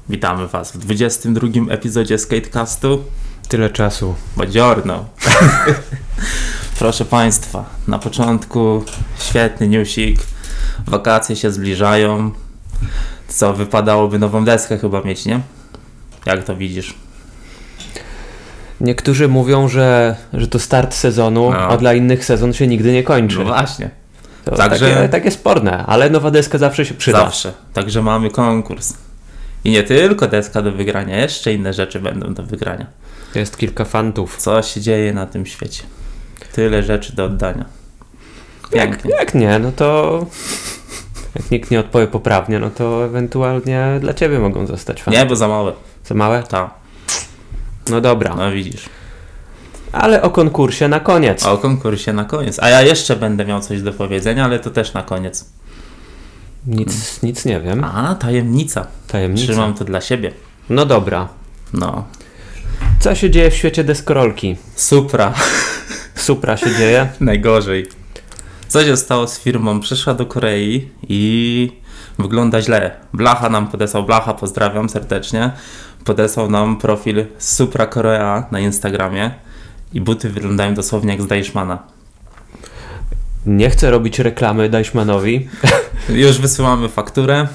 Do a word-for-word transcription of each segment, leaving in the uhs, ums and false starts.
Witamy Was w dwudziestym drugim epizodzie Skatecastu. Tyle czasu. Buongiorno. Proszę Państwa, na początku świetny newsik. Wakacje się zbliżają. Co, wypadałoby nową deskę chyba mieć, nie? Jak to widzisz? Niektórzy mówią, że, że to start sezonu, no. a dla innych sezon się nigdy nie kończy. No właśnie. To Także... takie, takie sporne, ale nowa deska zawsze się przyda. Zawsze. Także mamy konkurs. I nie tylko deska do wygrania, jeszcze inne rzeczy będą do wygrania. Jest kilka fantów. Co się dzieje na tym świecie? Tyle rzeczy do oddania. Pięknie. Jak, jak nie, no to... Jak nikt nie odpowie poprawnie, no to ewentualnie dla Ciebie mogą zostać fanty. Nie, bo za małe. Za małe? Tak. No dobra. No widzisz. Ale o konkursie na koniec. O konkursie na koniec. A ja jeszcze będę miał coś do powiedzenia, ale to też na koniec. Nic, hmm. nic nie wiem. A, tajemnica. Tajemnica. Trzymam to dla siebie. No dobra. No. Co się dzieje w świecie deskorolki? Supra. Supra się dzieje? Najgorzej. Co się stało z firmą? Przyszła do Korei i wygląda źle. Blacha nam podesłał, Blacha, pozdrawiam serdecznie. Podesłał nam profil Supra Korea na Instagramie i buty wyglądają dosłownie jak z Deichmana. Nie chcę robić reklamy Deichmanowi. Już wysyłamy fakturę.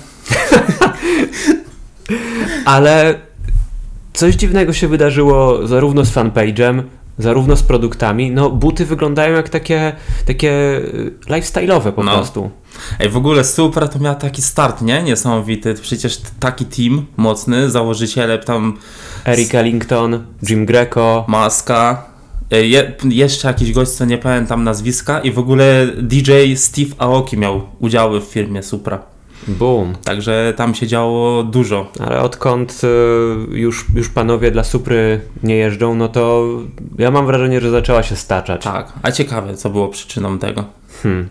Ale coś dziwnego się wydarzyło zarówno z fanpage'em, zarówno z produktami. No buty wyglądają jak takie, takie lifestyle'owe po no. prostu. Ej, w ogóle Supra to miała taki start, nie? Niesamowity. Przecież taki team mocny, założyciele tam... Eric Ellington, Jim Greco. Maska. Je, jeszcze jakiś gość, co nie pamiętam nazwiska, i w ogóle D J Steve Aoki miał udziały w firmie Supra. Boom. Także tam się działo dużo. Ale odkąd y, już, już panowie dla Supry nie jeżdżą, no to ja mam wrażenie, że zaczęła się staczać. Tak. A ciekawe, co było przyczyną tego. Hmm.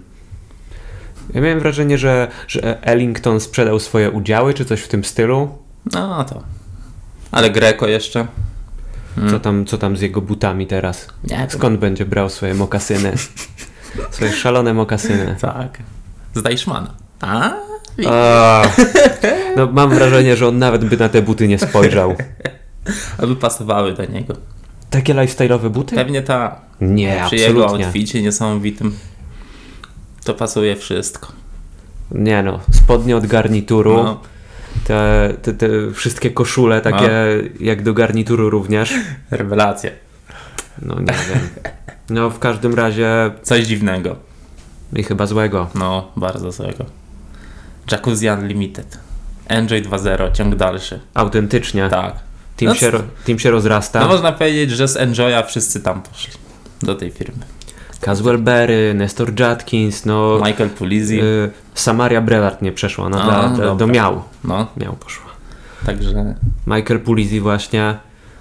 Ja miałem wrażenie, że, że Ellington sprzedał swoje udziały, czy coś w tym stylu. No to. Ale Greco jeszcze. Hmm. Co tam, co tam z jego butami teraz? Nie, skąd to... będzie brał swoje mokasyny? Swoje szalone mokasyny. Tak. Z Deichmana. A? A, no mam wrażenie, że on nawet by na te buty nie spojrzał. Aby pasowały do niego. Takie lifestyle'owe buty? Pewnie ta. Nie, przy absolutnie. jego outficie niesamowitym to pasuje wszystko. Nie no, spodnie od garnituru. No. Te, te, te wszystkie koszule takie no. jak do garnituru również. Rewelacja. No nie wiem. No w każdym razie... Coś dziwnego. I chyba złego. No, bardzo złego. Jacuzzi Unlimited. Enjoy dwa zero, ciąg dalszy. Autentycznie. Tak. Team, no, się, team się rozrasta. No można powiedzieć, że z Enjoya wszyscy tam poszli. Do tej firmy. Caswell Berry, Nestor Judkins, no... Michael Pulizzi. Y, Samaria Brevard nie przeszła, no, A, do, do, do Miał. No. Miał poszła. Także... Michael Pulizzi właśnie...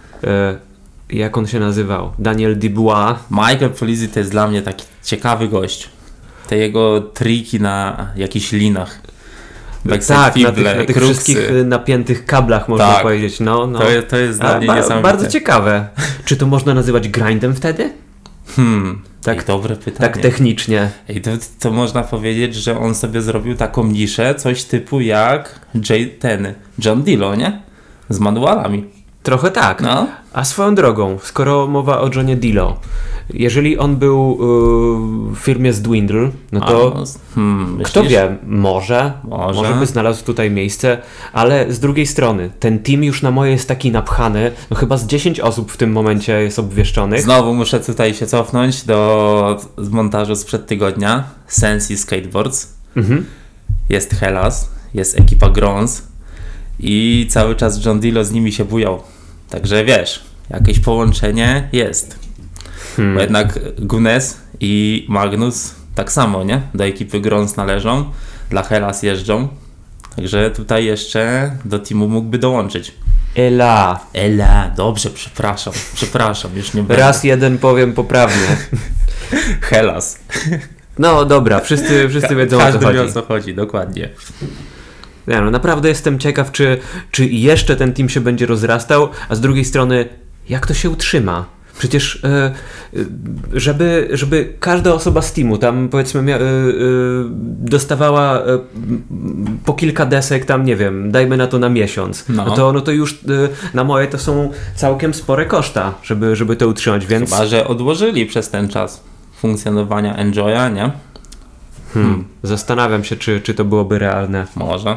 Y, jak on się nazywał? Daniel Dubois. Michael Pulizzi to jest dla mnie taki ciekawy gość. Te jego triki na jakichś linach. Tak, fible, na tych, na tych wszystkich napiętych kablach można tak. powiedzieć. No, no. To, jest, to jest dla A, mnie ba- niesamowite. Bardzo ciekawe. Czy to można nazywać grindem wtedy? Hmm, tak, Ej, dobre pytanie. Tak technicznie. Ej, to, to można powiedzieć, że on sobie zrobił taką niszę, coś typu jak J, ten John Dillo, nie? Z manualami. Trochę tak. No. A swoją drogą, skoro mowa o Johnie Dillo, jeżeli on był yy, w firmie z Dwindle, no to A, hmm, kto wie, może, może, może by znalazł tutaj miejsce, ale z drugiej strony, ten team już na moje jest taki napchany, no chyba z dziesięć osób w tym momencie jest obwieszczonych. Znowu muszę tutaj się cofnąć do montażu sprzed tygodnia. Sensi Skateboards, mhm. jest Hellas, jest ekipa Grons i cały czas John Dillo z nimi się bujał. Także wiesz, jakieś połączenie jest. Hmm. Bo jednak Gunes i Magnus tak samo, nie? Do ekipy Grons należą, dla Hellas jeżdżą. Także tutaj jeszcze do teamu mógłby dołączyć. Ela. Ela, dobrze, przepraszam, przepraszam, już nie będę. Raz jeden powiem poprawnie. Hellas. No dobra, wszyscy, wszyscy wiedzą Ka- o co chodzi. Każdy wie o co chodzi, dokładnie. Ja, no naprawdę jestem ciekaw, czy, czy jeszcze ten team się będzie rozrastał, a z drugiej strony, jak to się utrzyma? Przecież e, żeby, żeby każda osoba z teamu tam powiedzmy mia, e, e, dostawała e, po kilka desek tam, nie wiem, dajmy na to na miesiąc, no, no to, no to już e, na moje to są całkiem spore koszta, żeby, żeby to utrzymać, więc... Chyba, że odłożyli przez ten czas funkcjonowania Enjoya, nie? Hmm. Hmm. Zastanawiam się, czy, czy to byłoby realne. Może.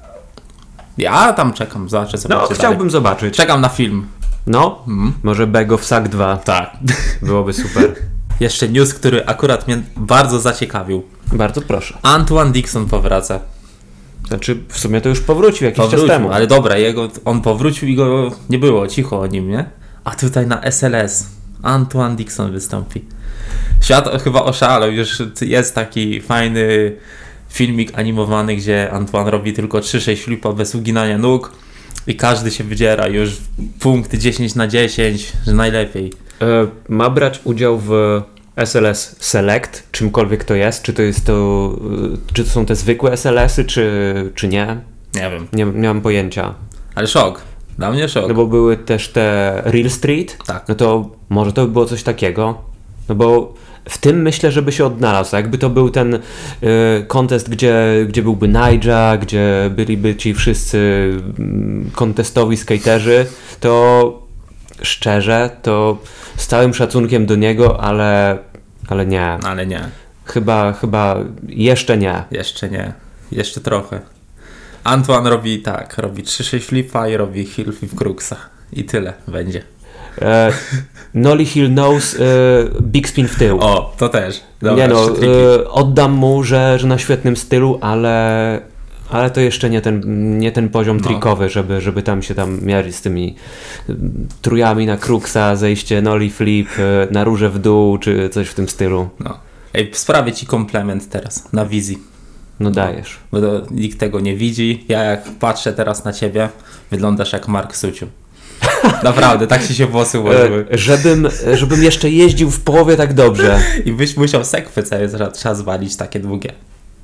Ja tam czekam, zobaczę sobie. No, chciałbym dalej zobaczyć. Czekam na film. No, mm. może Bag of Sack dwa. Tak. Byłoby super. Jeszcze news, który akurat mnie bardzo zaciekawił. Bardzo proszę. Antoine Dixon powraca. Znaczy, w sumie to już powrócił jakiś powrócił, czas temu. Ale dobra, jego, on powrócił i go nie było, cicho o nim, nie? A tutaj na S L S Antoine Dixon wystąpi. Świat chyba oszalał, już jest taki fajny filmik animowany, gdzie Antoine robi tylko trzy sześć flipa bez uginania nóg i każdy się wydziera już punkty dziesięć na dziesięć, że najlepiej. E, ma brać udział w S L S Select, czymkolwiek to jest, czy to jest to, czy to są te zwykłe S L S-y, czy, czy nie? Nie wiem. Nie, nie mam pojęcia. Ale szok. Dla mnie szok. No bo były też te Real Street, tak. No to może to by było coś takiego, no bo w tym myślę, żeby się odnalazł. Jakby to był ten y, contest, gdzie, gdzie byłby Nyjah, gdzie byliby ci wszyscy y, contestowi skaterzy, to szczerze, to z całym szacunkiem do niego, ale, ale nie. Ale nie. Chyba, chyba jeszcze nie. Jeszcze nie. Jeszcze trochę. Antoine robi tak, robi trzy sześć flipa i robi heel flip crooksa. I tyle będzie. E, Nollie Hill Nose, e, Big Spin w tył. O, to też. Dobra, nie no, e, oddam mu, że, że na świetnym stylu, ale, ale to jeszcze nie ten, nie ten poziom no. trikowy, żeby, żeby tam się tam mierzyć z tymi trójami na crooksa, zejście nollie flip, e, na róże w dół, czy coś w tym stylu. No. Ej, sprawię ci komplement teraz na wizji. No dajesz. Bo to, nikt tego nie widzi. Ja jak patrzę teraz na ciebie, wyglądasz jak Mark Suciu. Naprawdę, tak ci się włosy ułożyły. E, żebym, żebym jeszcze jeździł w połowie tak dobrze. I byś musiał sekwy cały czas walić takie długie.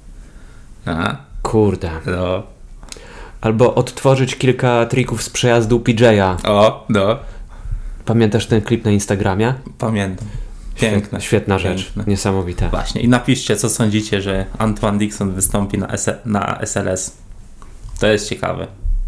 Aha. Kurde. No. Albo odtworzyć kilka trików z przejazdu P J-a. O, no. Pamiętasz ten klip na Instagramie? Pamiętam. Piękne. Świetna rzecz. Piękne. Niesamowite. Właśnie. I napiszcie, co sądzicie, że Antoine Dixon wystąpi na, S- na S L S. To jest ciekawe.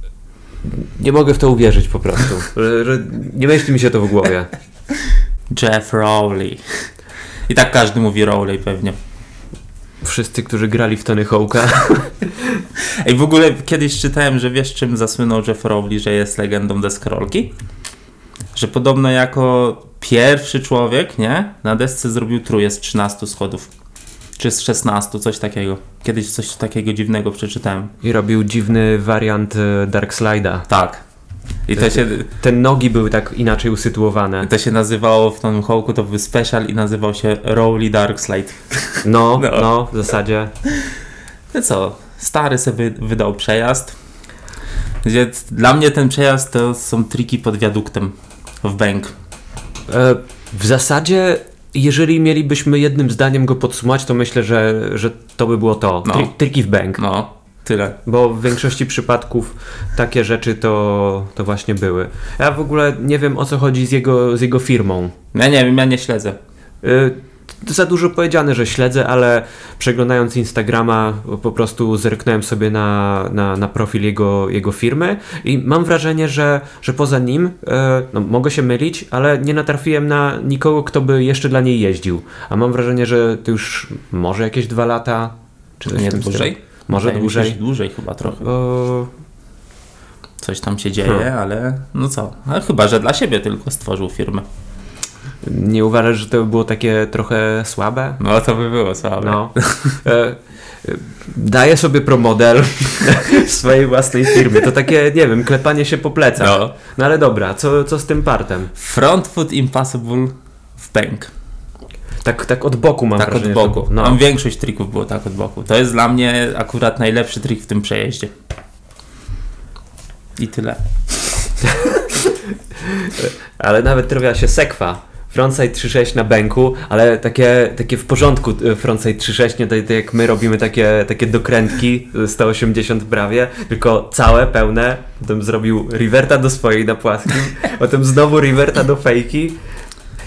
Nie mogę w to uwierzyć po prostu. że, że nie myśli mi się to w głowie. Jeff Rowley. I tak każdy mówi Rowley pewnie. Wszyscy, którzy grali w Tony Hawk'a. Ej, w ogóle kiedyś czytałem, że wiesz, czym zasłynął Jeff Rowley, że jest legendą deskorolki? Że podobno jako pierwszy człowiek, nie? Na desce zrobił trójkę z trzynastu schodów. Czy z szesnastu, coś takiego. Kiedyś coś takiego dziwnego przeczytałem. I robił dziwny wariant Dark Slide'a. Tak. I to się... Te nogi były tak inaczej usytuowane. I to się nazywało w Tony Hawk'u, to był special i nazywał się Rowley Dark Slide. No, no, no, w zasadzie. No co, stary sobie wydał przejazd. Gdzie dla mnie ten przejazd to są triki pod wiaduktem w Bank. E, w zasadzie, jeżeli mielibyśmy jednym zdaniem go podsumować, to myślę, że, że to by było to. No. Tri- triki w Bank. No, tyle. Bo w większości przypadków takie rzeczy to, to właśnie były. Ja w ogóle nie wiem, o co chodzi z jego, z jego firmą. Ja nie wiem, ja nie śledzę. Y- Za dużo powiedziane, że śledzę, ale przeglądając Instagrama po prostu zerknąłem sobie na, na, na profil jego, jego firmy i mam wrażenie, że, że poza nim, e, no mogę się mylić, ale nie natrafiłem na nikogo, kto by jeszcze dla niej jeździł. A mam wrażenie, że to już może jakieś dwa lata, czy coś nie w tym dłużej? stylu. Może Wydaje dłużej. Mi się, dłużej chyba trochę. O... Coś tam się dzieje, hmm. ale no co? Ale chyba, że dla siebie tylko stworzył firmę. Nie uważasz, że to by było takie trochę słabe? No to by było słabe. No. E, daję sobie promodel w swojej własnej firmie. To takie, nie wiem, klepanie się po plecach. No, no ale dobra, co, co z tym partem? Front foot impossible w Bank. Tak, tak od boku mam tak wrażenie. Tak od boku. To, no. Mam większość trików było tak od boku. To jest dla mnie akurat najlepszy trik w tym przejeździe. I tyle. Ale nawet trafia się sekwa. Frontside trzy sześć na bęku, ale takie, takie w porządku frontside trzy sześć, nie tak jak my robimy takie, takie dokrętki sto osiemdziesiąt prawie, tylko całe, pełne. Potem zrobił reverta do swojej na płaskim, potem znowu reverta do fejki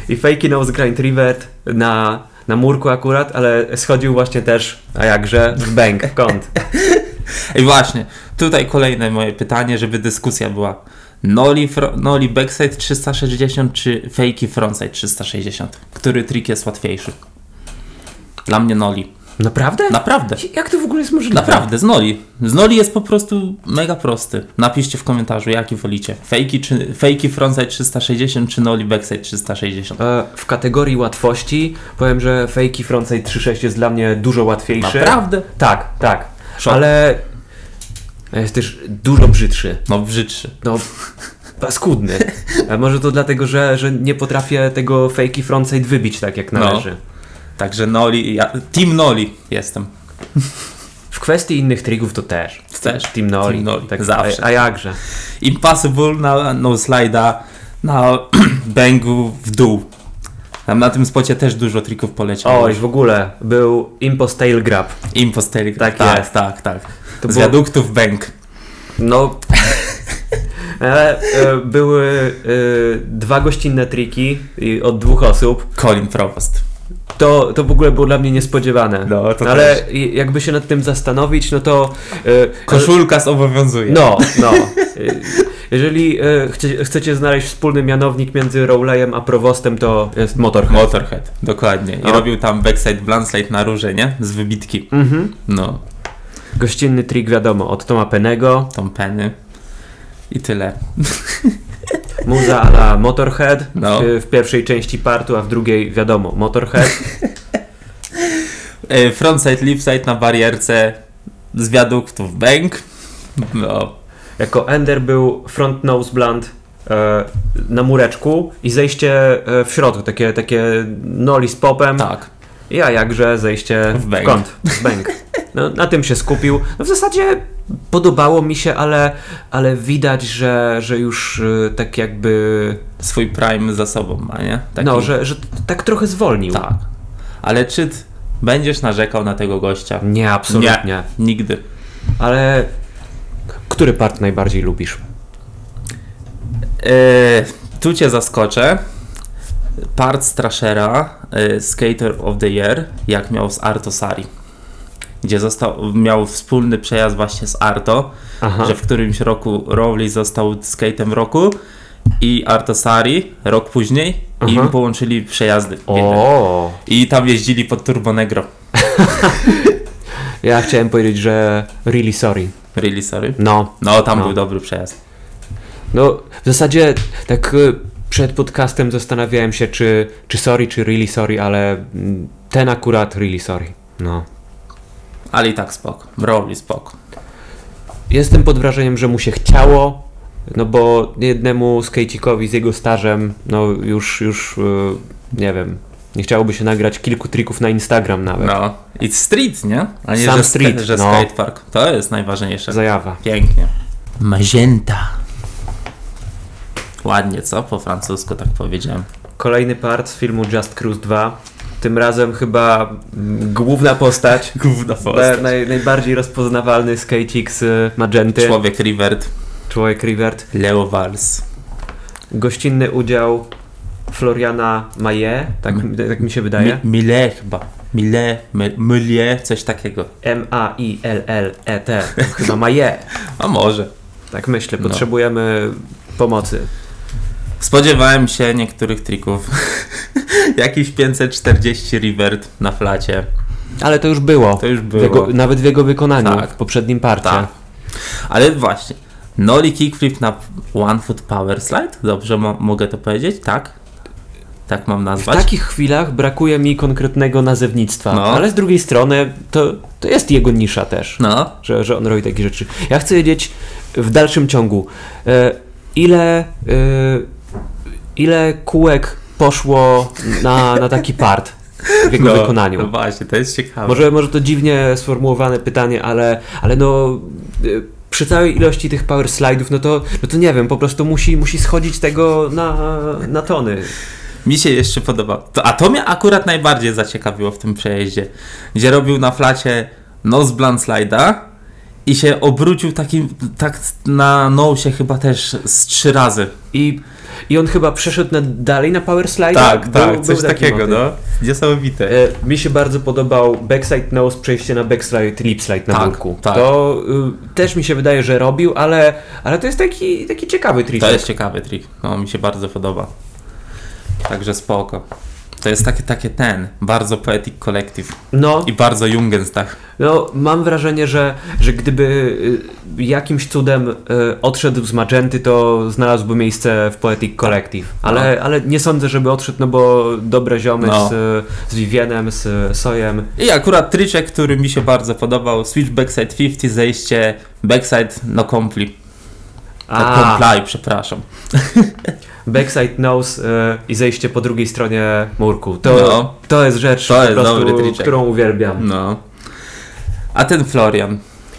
i fakey nose grind revert na, na murku akurat, ale schodził właśnie też, a jakże, w bęk, w kąt. I właśnie, tutaj kolejne moje pytanie, żeby dyskusja była. Nollie, fro- nollie backside trzysta sześćdziesiąt czy fakey frontside trzysta sześćdziesiąt? Który trik jest łatwiejszy? Dla mnie nollie. Naprawdę? Naprawdę. Jak to w ogóle jest możliwe? Naprawdę, z nollie. Z nollie jest po prostu mega prosty. Napiszcie w komentarzu, jaki wolicie. Fakey, czy, fakey frontside trzysta sześćdziesiąt czy nollie backside trzysta sześćdziesiąt? E, w kategorii łatwości powiem, że fakey frontside trzy sześć jest dla mnie dużo łatwiejszy. Naprawdę? Tak, tak. Szok. Ale jest też dużo brzydszy. No brzydszy. No, paskudny. A może to dlatego, że, że nie potrafię tego fakey frontside wybić tak jak należy. No. Także nollie, ja, team nollie jestem. W kwestii innych trików to też. Też. Team nollie. Team nollie, Tak, zawsze. A, a jakże? Impossible na no slide'a, na bangu w dół. Tam na tym spocie też dużo trików poleciało. Oj, w ogóle był Impos Tail Grab. Impos tail grab. Tak Tak, jest. tak, tak. To Z było- wiaduktów bank. No, ale e, były e, dwa gościnne triki i od dwóch osób. Colin Provost. To, to w ogóle było dla mnie niespodziewane. No, to ale też. i- jakby się nad tym zastanowić, no to... e, Koszulka zobowiązuje. No, no. E, Jeżeli e, chcie, chcecie znaleźć wspólny mianownik między Rowleyem a Provostem, to jest Motorhead. Motorhead, dokładnie. I No. robił tam backside blindside na róże, nie? Z wybitki. Mhm. No, Gościnny trik wiadomo, od Toma Pennego, tą penny. I tyle. muza a la Motorhead No. w, w pierwszej części partu, a w drugiej wiadomo, Motorhead. E, Frontside, lipside na barierce z wiaduktów bank. No, Jako ender był front nose blunt e, na mureczku i zejście e, w środku, takie, takie nollie z popem. tak. Ja jakże zejście W w, bęk. kąt, w bęk. No, na tym się skupił. No, w zasadzie podobało mi się, ale, ale widać, że, że już e, tak jakby... Swój prime za sobą ma, nie? Taki, No, że, że tak trochę zwolnił. Tak. Ale czy t- będziesz narzekał na tego gościa? Nie, absolutnie. Nie, nigdy. Ale który part najbardziej lubisz? E, tu cię zaskoczę. Part z Trashera, e, Skater of the Year, jak miał z Arto Sari. Gdzie został, miał wspólny przejazd właśnie z Arto, Aha. że w którymś roku Rowley został skatem roku i Arto Sari rok później i Aha. im połączyli przejazdy. w jednym. O, I tam jeździli pod Turbo Negro. ja chciałem powiedzieć, że really sorry. Really sorry. No, No, tam No. był dobry przejazd. no w zasadzie tak y, przed podcastem zastanawiałem się, czy, czy sorry, czy really sorry, ale mm, ten akurat really sorry. No. Ale i tak spoko. Rowley spoko. Jestem pod wrażeniem, że mu się chciało, no bo jednemu skejcikowi z jego stażem, no już, już y, nie wiem, nie chciałoby się nagrać kilku trików na Instagram nawet. No. I street, nie? A nie, Sam że, street, że no. skatepark. To jest najważniejsze. Zajawa. Pięknie. Magenta. Ładnie, co? Po francusku tak powiedziałem. Kolejny part z filmu Just Cruise dwa. Tym razem chyba mm, główna postać, Główna be- naj, najbardziej rozpoznawalny skejcik z Magenty, Człowiek Rivert. człowiek Rivert. Leo Vals. Gościnny udział Floriana Maillet, tak, tak mi się wydaje. Mi- Mille chyba. Mille, Mi- Mille, coś takiego. M A I L L E T. Chyba Maillet. A może. Tak myślę, No. potrzebujemy pomocy. Spodziewałem się niektórych trików. Jakiś pięćset czterdzieści revert na flacie. Ale to już było. To już W było. jego, nawet w jego wykonaniu, Tak. w poprzednim parcie. Tak. Ale właśnie. Nollie kickflip na one foot power slide? Dobrze mo- mogę to powiedzieć? Tak? Tak mam W nazwać? takich chwilach brakuje mi konkretnego nazewnictwa, No. ale z drugiej strony to, to jest jego nisza też, No. że, że on robi takie rzeczy. Ja chcę wiedzieć w dalszym ciągu, e, ile, e, ile kółek poszło na, na taki part w jego no, wykonaniu. No właśnie, to jest ciekawe. Może, może to dziwnie sformułowane pytanie, ale, ale no y, przy całej ilości tych power slide'ów, no to, no to nie wiem, po prostu musi, musi schodzić tego na, na tony. Mi się jeszcze podoba. To, a to mnie akurat najbardziej zaciekawiło w tym przejeździe, gdzie robił na flacie nose blunt slide'a i się obrócił takim, tak na nosie chyba też z trzy razy. I, i on chyba przeszedł na, dalej na power slide. Tak, był, tak, coś takiego, motyw. No. Niesamowite. E, mi się bardzo podobał backside nose, przejście na backslide, lip slide na tak, murku. Tak. To y, też mi się wydaje, że robił, ale, ale to jest taki, taki ciekawy trik. To jest ciekawy trik, no mi się bardzo podoba. Także spoko. To jest takie, takie ten, bardzo poetic collective. No. I bardzo Jungenstach. No, mam wrażenie, że, że gdyby y, jakimś cudem y, odszedł z Magenty, to znalazłby miejsce w Poetic Collective. Ale, no. ale nie sądzę, żeby odszedł, no bo dobre ziomy no. z, z Vivienem, z Sojem. I akurat tryczek, który mi się bardzo podobał, switch backside pięćdziesiąt, zejście backside no compli. No comply, przepraszam. Backside nose y, i zejście po drugiej stronie murku. To, no. to jest rzecz, to po jest prostu, którą uwielbiam. No. A ten Florian? Y,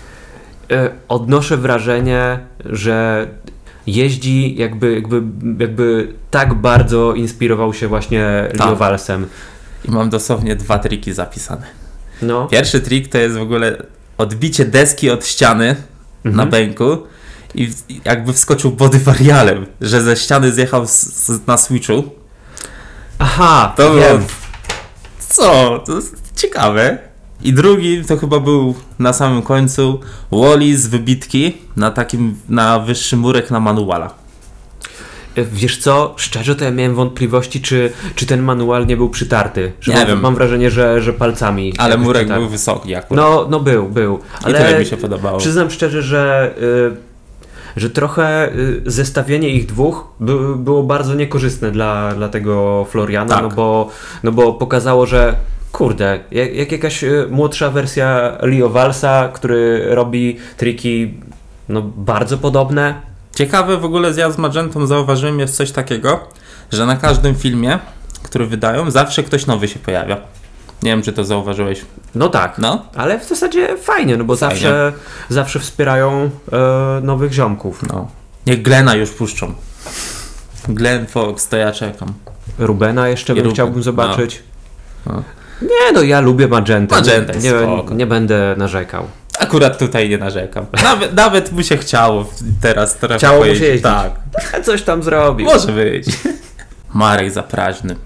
odnoszę wrażenie, że jeździ jakby, jakby, jakby tak bardzo inspirował się właśnie tak. Leo Walsem. I mam dosłownie dwa triki zapisane. No. Pierwszy trik to jest w ogóle odbicie deski od ściany mhm. na bęku i jakby wskoczył body varialem, że ze ściany zjechał z, z, na switchu. Aha, to wiem. Było... Co? To jest ciekawe. I drugi to chyba był na samym końcu Wally z wybitki na takim, na wyższy murek na manuala. Wiesz co, szczerze to ja miałem wątpliwości, czy, czy ten manual nie był przytarty. Że nie mam, wiem. Mam wrażenie, że, że palcami. Ale murek przytarty. Był wysoki akurat. No, no był, był. Ale i tyle mi się podobało. Przyznam szczerze, że... Y- że trochę zestawienie ich dwóch by, było bardzo niekorzystne dla, dla tego Floriana, tak. no, bo, no bo pokazało, że kurde, jak, jak jakaś młodsza wersja Leo Walsa, który robi triki no, bardzo podobne. Ciekawe w ogóle z ja z Magentą zauważyłem jest coś takiego, że na każdym filmie, który wydają, zawsze ktoś nowy się pojawia. Nie wiem, czy to zauważyłeś. No tak, no? Ale w zasadzie fajnie, no bo fajnie. Zawsze, zawsze wspierają e, nowych ziomków. No. Niech Glena już puszczą. Glenn Fox, to ja czekam. Rubena jeszcze bym chciałbym zobaczyć. No. No. Nie no, ja lubię Magentę. Magenta nie, nie, nie będę narzekał. Akurat tutaj nie narzekam. Nawet, nawet mu się chciało teraz trochę Chciało pojeździć. mu się jeździć. Tak. A coś tam zrobił. Może być. Marek Zapraźny.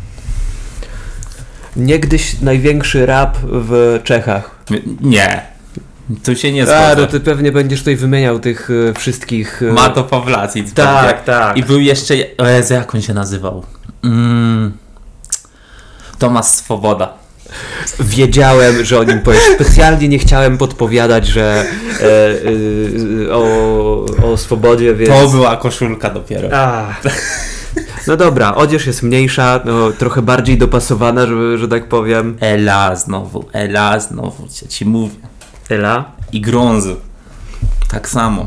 Niegdyś największy rap w Czechach. Nie. Tu się nie zgodzę. A, no ty pewnie będziesz tutaj wymieniał tych y, wszystkich... Y... Mato Pawlacic. Tak, pewnie. tak. I był jeszcze... O Jezu, jak on się nazywał? Mm. Tomasz Swoboda. Wiedziałem, że o nim powiesz. Specjalnie nie chciałem podpowiadać, że e, e, o, o Swobodzie, więc... To była koszulka dopiero. A. No dobra, odzież jest mniejsza, no, trochę bardziej dopasowana, że, że tak powiem. Ela znowu, Ela znowu, ja ci mówię. Ela? I Grunzy. Tak samo.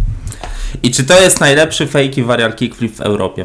I czy to jest najlepszy fake varial kickflip w Europie?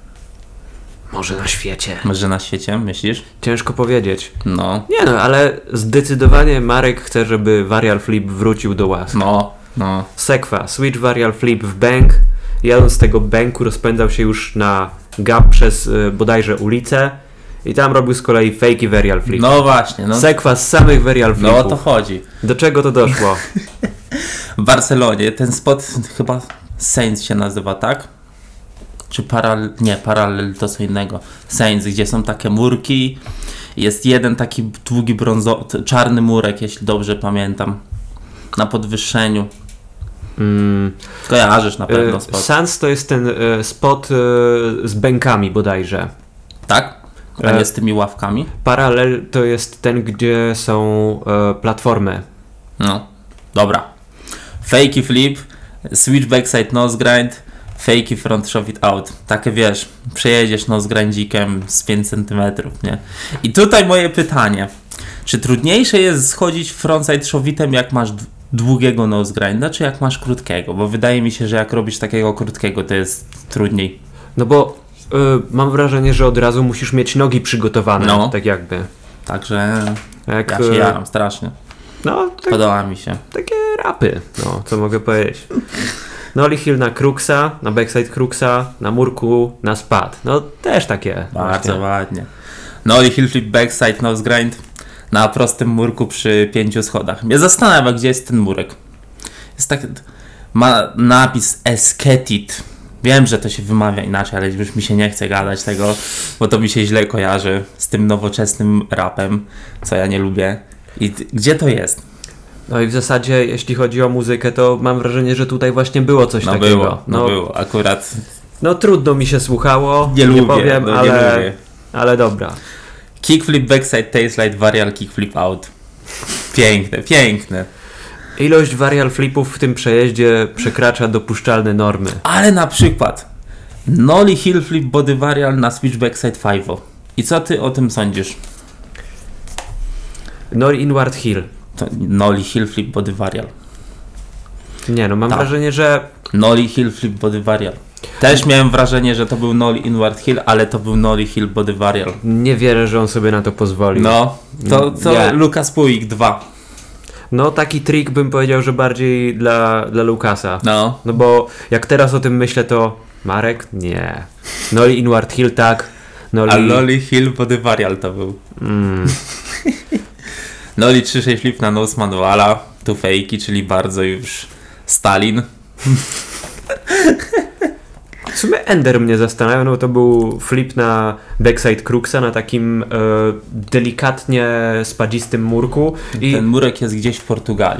Może na świecie. Może na świecie, myślisz? Ciężko powiedzieć. No. Nie no, ale zdecydowanie Marek chce, żeby varial flip wrócił do łask. No, no. Sekwa, switch varial flip w bank. Jadąc z tego banku rozpędzał się już na gap przez y, bodajże ulicę i tam robił z kolei fake varial flip. No właśnie. No. Sekwa z samych varial flipów. No o to chodzi. Do czego to doszło? W Barcelonie ten spot chyba Saints się nazywa, tak? Czy paralel? Nie, paralel to co innego. Saints, gdzie są takie murki. Jest jeden taki długi brązowy, czarny murek, jeśli dobrze pamiętam. Na podwyższeniu. Mm. Kojarzysz na pewno spot. Sans to jest ten y, spot y, z bękami bodajże. Tak? A nie z tymi ławkami? Paralel to jest ten, gdzie są y, platformy. No, dobra. Fakey flip, switch backside nose grind, fakey front shove it out. Takie wiesz, przejedziesz nose grindzikiem z pięć centymetrów, nie? I tutaj moje pytanie. Czy trudniejsze jest schodzić frontside shovitem, jak masz długiego nose grinda, czy jak masz krótkiego? Bo wydaje mi się, że jak robisz takiego krótkiego, to jest trudniej. No bo y, mam wrażenie, że od razu musisz mieć nogi przygotowane, no. Tak jakby. Także jak, ja się jaram strasznie. No, tak, podoba mi się. Takie rapy, no, co mogę powiedzieć. Nollie Hill na Cruxa, na backside Cruxa, na murku, na spad. No też takie. Bardzo właśnie. ładnie. Nollie Hill flip backside nose grind na prostym murku przy pięciu schodach. Mnie zastanawia, gdzie jest ten murek. jest tak, ma napis Esketit. Wiem, że to się wymawia inaczej, ale już mi się nie chce gadać tego, bo to mi się źle kojarzy z tym nowoczesnym rapem, co ja nie lubię. I t- gdzie to jest? No i w zasadzie, jeśli chodzi o muzykę, to mam wrażenie, że tutaj właśnie było coś no takiego. Było, no, no było, akurat. No trudno mi się słuchało, nie, nie lubię, powiem, no, ale, nie lubię. ale dobra. Kickflip, backside, tailslide, varial, kickflip out. Piękne, piękne. Ilość varial flipów w tym przejeździe przekracza dopuszczalne normy. Ale na przykład nollie heel flip body varial na switch backside five. I co ty o tym sądzisz? Nollie inward heel. To nollie heel flip body varial. Nie no, mam tak. wrażenie, że... Nollie heel flip body varial. Też miałem wrażenie, że to był nollie inward heel, ale to był nollie heel body varial. Nie wierzę, że on sobie na to pozwolił. No, to, to Nie. Lucas Puig dwa. No taki trik bym powiedział, że bardziej dla, dla Lucasa. No. No bo jak teraz o tym myślę, to Marek? Nie. Nollie inward heel tak. Nollie... A nollie heel body varial to był. Mm. Nollie trzy sześć flip na nose manuala. Tu fejki, czyli bardzo już Stalin. W sumie Ender mnie zastanawia, no to był flip na backside Cruxa na takim e, delikatnie spadzistym murku. I Ten murek jest gdzieś w Portugalii.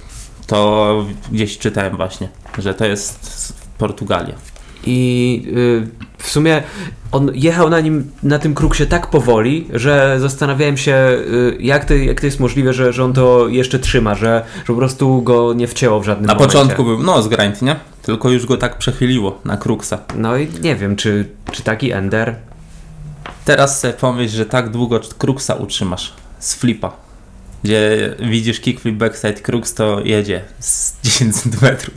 To gdzieś czytałem właśnie, że to jest Portugalia. I y, w sumie on jechał na nim, na tym Cruxie tak powoli, że zastanawiałem się, y, jak, to, jak to jest możliwe, że, że on to jeszcze trzyma, że, że po prostu go nie wcięło w żadnym Na momencie. początku był nose grind, nie? Tylko już go tak przechyliło na Cruxa. No i nie wiem, czy, czy taki Ender... Teraz sobie pomyśl, że tak długo Cruxa utrzymasz z flipa, gdzie widzisz kickflip backside Crux, to jedzie z dziesięć centymetrów.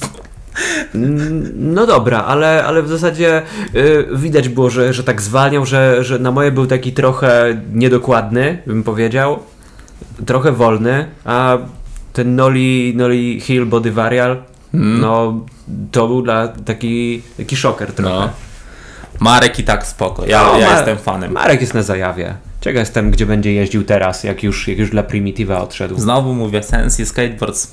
No dobra, ale, ale w zasadzie y, widać było, że, że tak zwalniał, że, że na moje był taki trochę niedokładny, bym powiedział, trochę wolny, a ten nollie, nollie heel body varial, Hmm. no to był dla taki, taki szoker trochę. No. Marek i tak spoko, ja, No, ja Ma- jestem fanem. Marek jest na zajawie. Ciekaw jestem, gdzie będzie jeździł teraz, jak już, jak już dla Primitiva odszedł. Znowu mówię, Sensi Skateboards.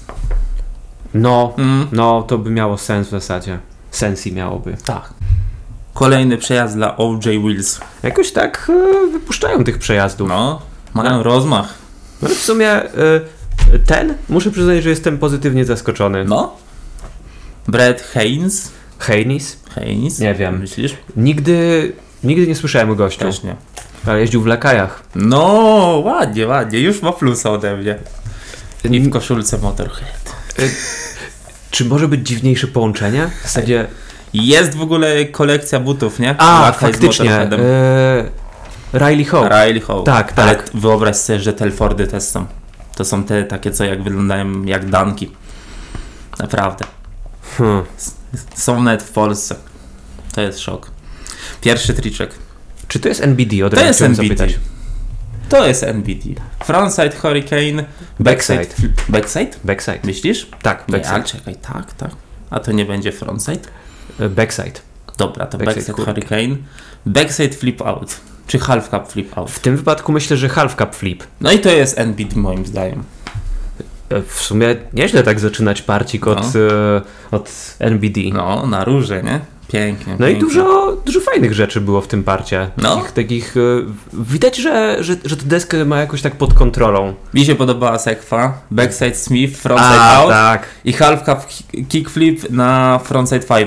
No, Mm. no to by miało sens w zasadzie. Sensi miałoby. Tak. Kolejny przejazd dla O J Wheels. Jakoś tak y, wypuszczają tych przejazdów. No, mają No. rozmach. No w sumie y, ten, muszę przyznać, że jestem pozytywnie zaskoczony. No. Brett Haynes. Haynes? Haynes? Nie wiem. Myślisz? Nigdy, nigdy nie słyszałem o gościu, Też nie. ale jeździł w lakajach. No, ładnie, ładnie. Już ma plusa ode mnie. I w koszulce Motorhead. Y, czy może być dziwniejsze połączenie? W zasadzie... Jest w ogóle kolekcja butów, nie? A, Lakaj z faktycznie. Motorheadem. Y, Riley Hope. Riley Hope. Tak, Ale tak. t- wyobraź sobie, że Telfordy też są. To są te takie, co jak wyglądają jak danki. Naprawdę. Hmm. Są nawet w Polsce. To jest szok. Pierwszy triczek. Czy to jest N B D? Od To razu jest chciałem N B D. zapytać. To jest N B D. Frontside Hurricane. Backside. Backside. flip- Backside? Backside. Myślisz? Tak, Nie, ale backside. czekaj, tak, tak. A to nie będzie frontside? Y, Backside. Dobra, to Backside backside, hurricane. Backside flip out. Czy half cup flip out. W tym wypadku myślę, że half cup flip. No i to jest N B D moim zdaniem. Y, W sumie nieźle tak zaczynać parcik od, No. y, od N B D. No, na róże, nie? Pięknie. No i pięknie. dużo, dużo fajnych rzeczy było w tym parcie. No. Takich, takich y, widać, że, że, że tę deskę ma jakoś tak pod kontrolą. Mi się podobała sekwa. Backside Smith, frontside A, out. tak. I half cup ki- kickflip na frontside five.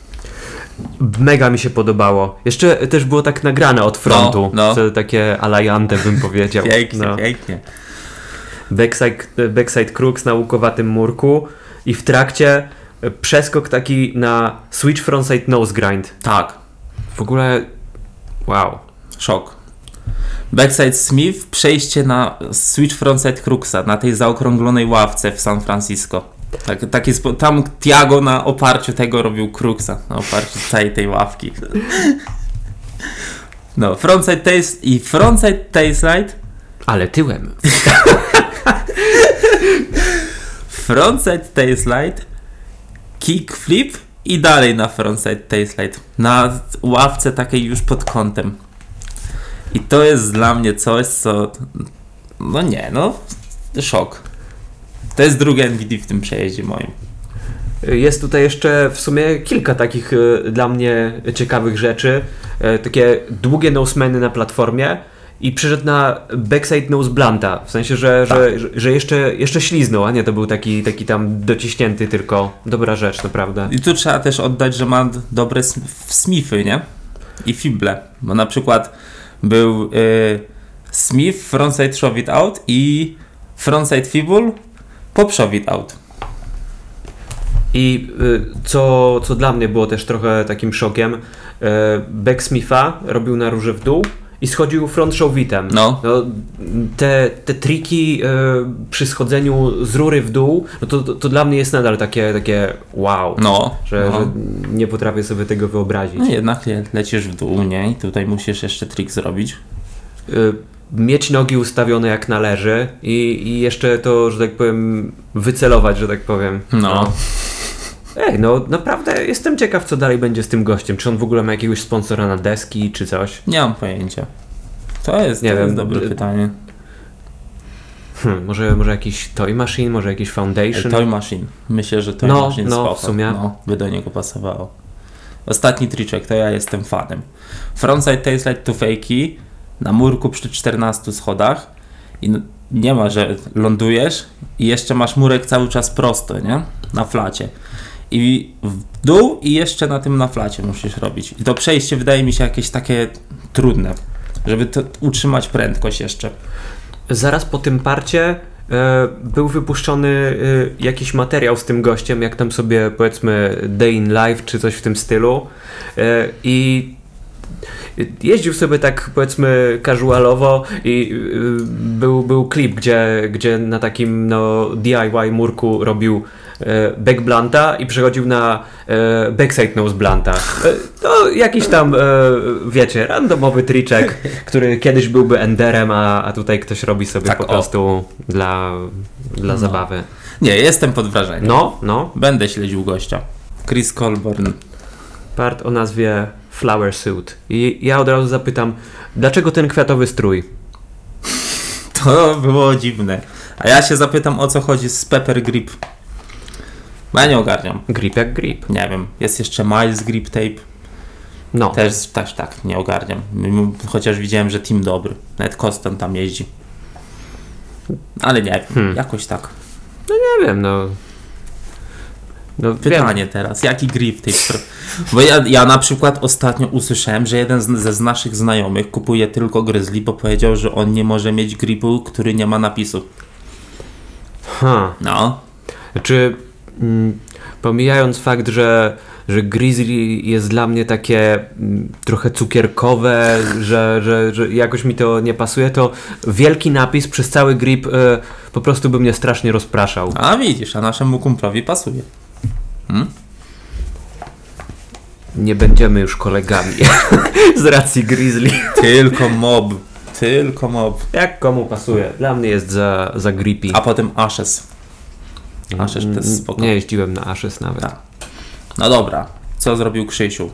Mega mi się podobało. Jeszcze też było tak nagrane od frontu. No, no. Co takie alajante bym powiedział. Pięknie, No. pięknie. Backside, backside crux na łukowatym murku i w trakcie przeskok taki na switch frontside nose grind. Tak. W ogóle wow. Szok. Backside Smith, przejście na switch frontside Cruxa, na tej zaokrąglonej ławce w San Francisco. Tak, taki spo... Tam Tiago na oparciu tego robił Cruxa, na oparciu całej tej ławki. No, frontside tails i frontside tailslide, Ale tyłem. frontside tailslide, kickflip i dalej na frontside tailslide. Na ławce takiej już pod kątem. I to jest dla mnie coś, co... No nie, no... Szok. To jest drugie N B D w tym przejeździe moim. Jest tutaj jeszcze w sumie kilka takich e, dla mnie ciekawych rzeczy. E, takie długie nosemeny na platformie i przyszedł na backside nose blunta. W sensie, że, Tak. że, że, że jeszcze, jeszcze śliznął, a nie to był taki, taki tam dociśnięty tylko. Dobra rzecz, naprawdę. I tu trzeba też oddać, że ma dobre sm- smify, nie? I fible. Bo na przykład był y, smith, frontside shove it out i frontside fibble, pop shove it out. I y, co, co dla mnie było też trochę takim szokiem, y, backsmitha robił na róże w dół i schodził front showitem. No. No, te, te triki y, przy schodzeniu z rury w dół, no to, to, to dla mnie jest nadal takie, takie wow, No. że, no. że nie potrafię sobie tego wyobrazić. No jednak le- lecisz w dół, nie? I tutaj musisz jeszcze trik zrobić. Y, mieć nogi ustawione jak należy i, i jeszcze to, że tak powiem, wycelować, że tak powiem. No. Ej, no naprawdę jestem ciekaw, co dalej będzie z tym gościem. Czy on w ogóle ma jakiegoś sponsora na deski, czy coś? Nie mam pojęcia. To jest, Nie to wiem. jest dobre D- pytanie. Hmm, może, może jakiś Toy Machine, może jakiś Foundation? Toy Machine. Myślę, że Toy No, Machine no, spoko. w sumie. No, by do niego pasowało. Ostatni triczek, to ja jestem fanem. Frontside tailslide to fake'i na murku przy czternastu schodach i n- nie ma, że lądujesz i jeszcze masz murek cały czas prosto, nie? Na flacie. I w dół i jeszcze na tym na flacie musisz robić. I to przejście wydaje mi się jakieś takie trudne, żeby to utrzymać prędkość jeszcze. Zaraz po tym parcie e, był wypuszczony e, jakiś materiał z tym gościem, jak tam sobie powiedzmy Day in Life czy coś w tym stylu e, i jeździł sobie tak powiedzmy casualowo i y, był, był klip, gdzie, gdzie na takim no, D I Y murku robił e, back blunta i przechodził na e, backside nose blunta. E, to jakiś tam, e, wiecie, randomowy triczek, który kiedyś byłby enderem, a, a tutaj ktoś robi sobie Tak, po o. prostu dla, dla No. zabawy. Nie, jestem pod wrażeniem. No, no. Będę śledził gościa. Chris Colburn. Part o nazwie Flower Suit. I ja od razu zapytam, dlaczego ten kwiatowy strój? To było dziwne. A ja się zapytam, o co chodzi z Pepper Grip. Bo ja nie ogarniam. Grip jak grip. Nie wiem. Jest jeszcze Miles Grip Tape. No. Też, też tak, nie ogarniam. Mimo- Chociaż widziałem, że team dobry. Nawet Koston tam jeździ. Ale nie wiem. Hmm. Jakoś tak. Nie wiem, no. No Pytanie wiem. teraz. Jaki grip tape? Bo ja, ja na przykład ostatnio usłyszałem, że jeden z, ze z naszych znajomych kupuje tylko Grizzly, bo powiedział, że on nie może mieć gripu, który nie ma napisu. Ha. No. Znaczy, mm, pomijając fakt, że, że Grizzly jest dla mnie takie mm, trochę cukierkowe, że, że, że jakoś mi to nie pasuje, to wielki napis przez cały grip y, po prostu by mnie strasznie rozpraszał. A widzisz, a naszemu kumplowi pasuje. Hmm? Nie będziemy już kolegami z racji Grizzly. Tylko mob. Tylko mob. Jak komu pasuje? Dla mnie jest za, za grippy. A potem Ashes. Ashes to jest spoko. Nie jeździłem na Ashes nawet. Tak. No dobra. Co zrobił Krzysiu?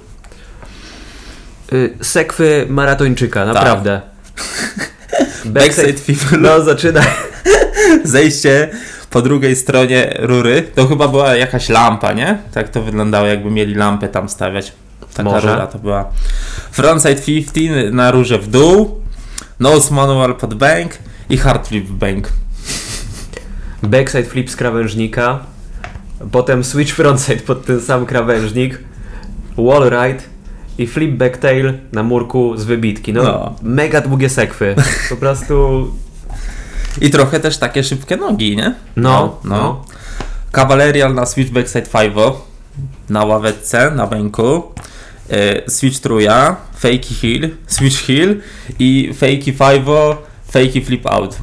Y, sekwy maratończyka, naprawdę. Backside fibble. No, zaczynaj. Zejście po drugiej stronie rury. To chyba była jakaś lampa, nie? Tak to wyglądało, jakby mieli lampę tam stawiać. Taka Może. rura to była. Frontside pięćdziesiąt na rurze w dół. Nose manual pod bank i hard flip bank. Backside flip z krawężnika. Potem switch frontside pod ten sam krawężnik. Wall ride. I flip backtail na murku z wybitki. No, No. mega długie sekwy. Po prostu... I trochę też takie szybkie nogi, nie? No, no. Cavalerial na switch backside five na ławeczce, na bęku. Yy, switch truja, fakey heel, switch heel i fakey five, fakey flip out.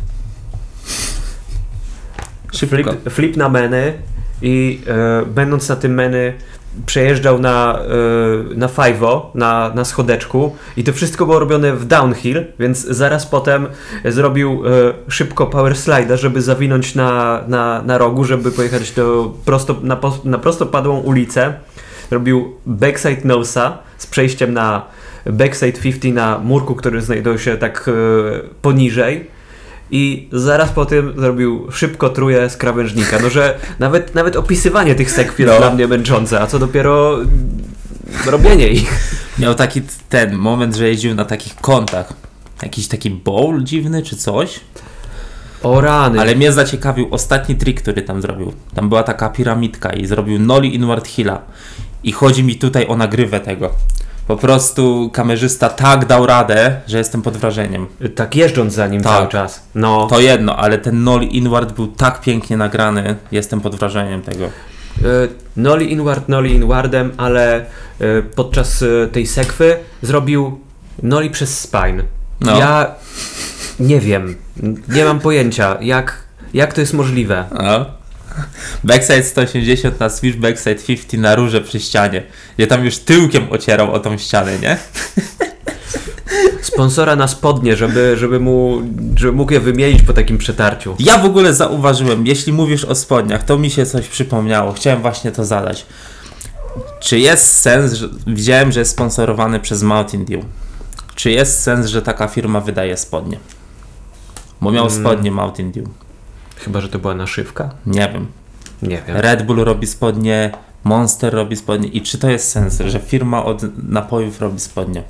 Szybko. Flip, flip na meny i e, będąc na tym meny przejeżdżał na, e, na five'o, na, na schodeczku i to wszystko było robione w downhill, więc zaraz potem zrobił e, szybko power slide'a, żeby zawinąć na, na, na rogu, żeby pojechać do prosto, na, pos- na prostopadłą ulicę. Robił backside nose'a z przejściem na backside pięćdziesiąt na murku, który znajdował się tak e, poniżej i zaraz po tym zrobił szybko truje z krawężnika. No, że nawet, nawet opisywanie tych sekw jest no. dla mnie męczące, a co dopiero robienie ich. Miał taki ten moment, że jeździł na takich kątach. Jakiś taki bowl dziwny czy coś. O rany. Ale mnie zaciekawił ostatni trik, który tam zrobił. Tam była taka piramidka i zrobił nollie inward hilla. I chodzi mi tutaj o nagrywę tego. Po prostu kamerzysta tak dał radę, że jestem pod wrażeniem. Tak jeżdżąc za nim tak. cały czas. No. To jedno, ale ten nollie inward był tak pięknie nagrany. Jestem pod wrażeniem tego. Nollie inward, nollie inwardem, ale podczas tej sekwy zrobił nollie przez spine. No. Ja nie wiem, nie mam pojęcia, jak, jak to jest możliwe. No. Backside sto osiemdziesiąt na switch, backside pięćdziesiąt na rurze przy ścianie, gdzie tam już tyłkiem ocierał o tą ścianę, nie? Sponsora na spodnie, żeby, żeby, mu, żeby mógł je wymienić po takim przetarciu. Ja w ogóle zauważyłem, jeśli mówisz o spodniach, to mi się coś przypomniało, chciałem właśnie to zadać. Czy jest sens, że widziałem, że jest sponsorowany przez Mountain Dew. Czy jest sens, że taka firma wydaje spodnie? Bo miał Hmm. spodnie Mountain Dew. Chyba, że to była naszywka? Nie wiem. Nie wiem. Red Bull robi spodnie, Monster robi spodnie. I czy to jest sens, że firma od napojów robi spodnie?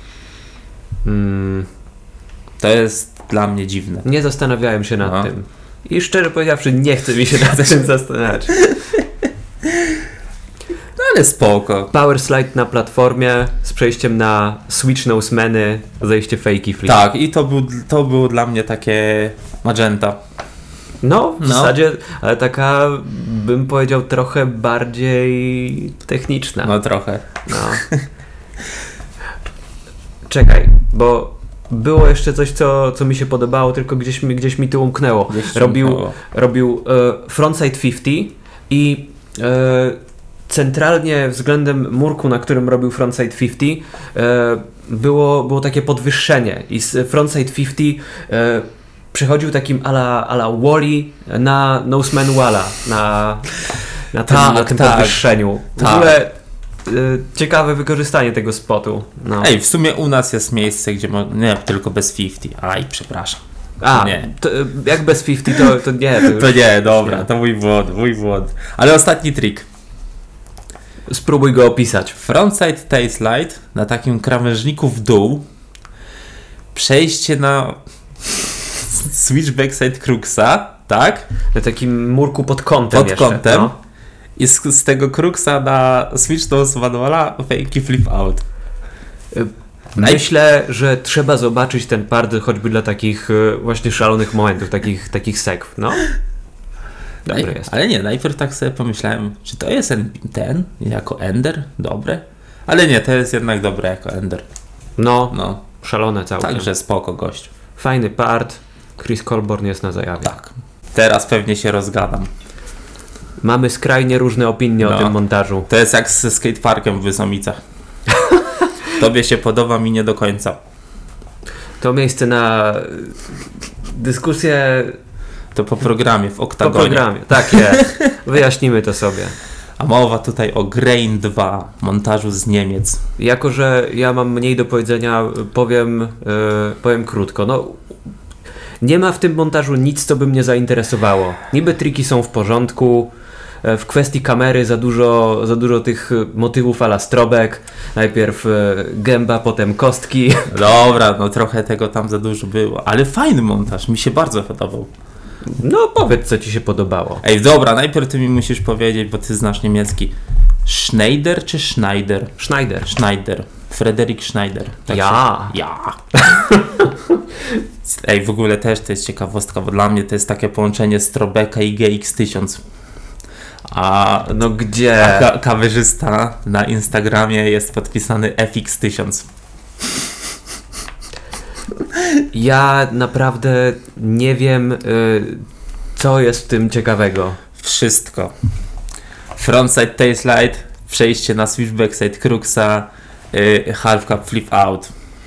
Hmm. To jest dla mnie dziwne. Nie zastanawiałem się nad No. tym. I szczerze powiedziawszy, nie chce mi się nad tym zastanawiać. No ale spoko. Power slide na platformie z przejściem na switch nose meny, zejście fakey flip. Tak, i to, był, to było dla mnie takie magenta. No, w No. zasadzie, ale taka, bym powiedział, trochę bardziej techniczna. No trochę. No. Czekaj, bo było jeszcze coś, co, co mi się podobało, tylko gdzieś mi, gdzieś mi tu umknęło. Gdzieś ci Robił, umknęło. robił e, frontside pięćdziesiąt i e, centralnie względem murku, na którym robił frontside pięćdziesiąt, e, było, było takie podwyższenie i z frontside pięćdziesiąt e, przechodził takim ala, ala Wall-E na Noseman Walla, na, na tym, Tak, na tym tak. podwyższeniu. W Tak. ogóle y, ciekawe wykorzystanie tego spotu. No. Ej, w sumie u nas jest miejsce, gdzie mo- nie, tylko bez pięćdziesiąt. Aj, przepraszam. A, nie. To, y, jak bez pięćdziesiąt to, to nie. To, już, To nie, dobra, nie. to mój błąd, mój błąd. Ale ostatni trik. Spróbuj go opisać. Frontside tail slide na takim krawężniku w dół. Przejście na switch backside cruxa, tak? Na takim murku pod kątem Pod jeszcze. kątem. No. I z, z tego cruxa na switch nose manuala fakey flip out. Y, Myślę, że trzeba zobaczyć ten part choćby dla takich y, właśnie szalonych momentów, takich, takich sekw. No. Dobry Ej, jest. ale nie, najpierw tak sobie pomyślałem, czy to jest en- ten jako Ender? Dobre? Ale nie, to jest jednak dobre jako Ender. No, No, szalone całkiem. także spoko gość. Fajny part. Chris Colborn jest na zajawie. Tak. Teraz pewnie się rozgadam. Mamy skrajnie różne opinie No. o tym montażu. To jest jak ze skateparkiem w Wysomicach. Tobie się podoba, mi nie do końca. To miejsce na dyskusję To po programie, w po Oktagonie. programie. Tak jest. Wyjaśnimy to sobie. A mowa tutaj o Grain dwa, montażu z Niemiec. Jako że ja mam mniej do powiedzenia, powiem, yy, powiem krótko. No, nie ma w tym montażu nic, co by mnie zainteresowało. Niby triki są w porządku. e, W kwestii kamery za dużo, za dużo tych motywów a la strobek. Najpierw e, gęba, potem kostki. Dobra, no trochę tego tam za dużo było, ale fajny montaż, mi się bardzo podobał. No powiedz, co ci się podobało. Ej, dobra, najpierw ty mi musisz powiedzieć, bo ty znasz niemiecki. Schneider czy Schneider? Schneider. Schneider. Frederik Schneider. Tak Ja. Się... Ja. Ej, w ogóle też to jest ciekawostka, bo dla mnie to jest takie połączenie Strobeka i G X tysiąc. A, No gdzie? a ka- kamerzysta na Instagramie jest podpisany F X tysiąc. Ja naprawdę nie wiem, y, co jest w tym ciekawego. Wszystko. Frontside tail slide, przejście na switch backside cruxa, yy, half cup flip out.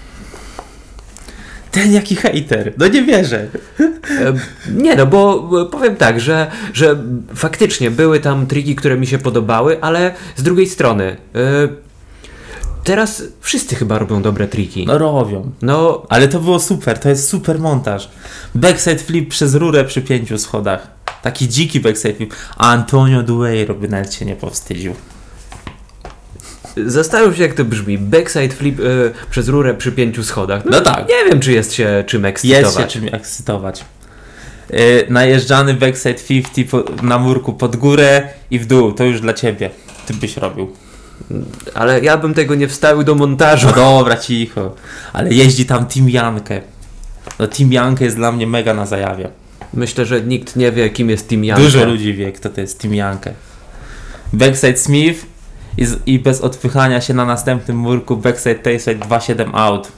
Ten jaki hater, no nie wierzę. E, Nie, no bo bo powiem tak, że, że faktycznie były tam triki, które mi się podobały, ale z drugiej strony e, teraz wszyscy chyba robią dobre triki. No robią. No, Ale to było super, to jest super montaż. Backside flip przez rurę przy pięciu schodach. Taki dziki backside flip. A Antonio Dueiro by nawet się nie powstydził. zastanów się, jak to brzmi. Backside flip y, przez rurę przy pięciu schodach. No, No tak. Nie wiem, czy jest się czym ekscytować. Jest się czym ekscytować. Yy, najeżdżany backside pięćdziesiąt po, na murku pod górę i w dół. To już dla ciebie. Ty byś robił. Ale ja bym tego nie wstawił do montażu. No dobra, cicho. Ale jeździ tam Team Jankę. No Team Jankę jest dla mnie mega na zajawie. Myślę, że nikt nie wie, kim jest Team Janka. Dużo ludzi wie, kto to jest Team Jankę. Backside Smith i, z, i bez odpychania się na następnym murku backside tailslide dwa siedem out.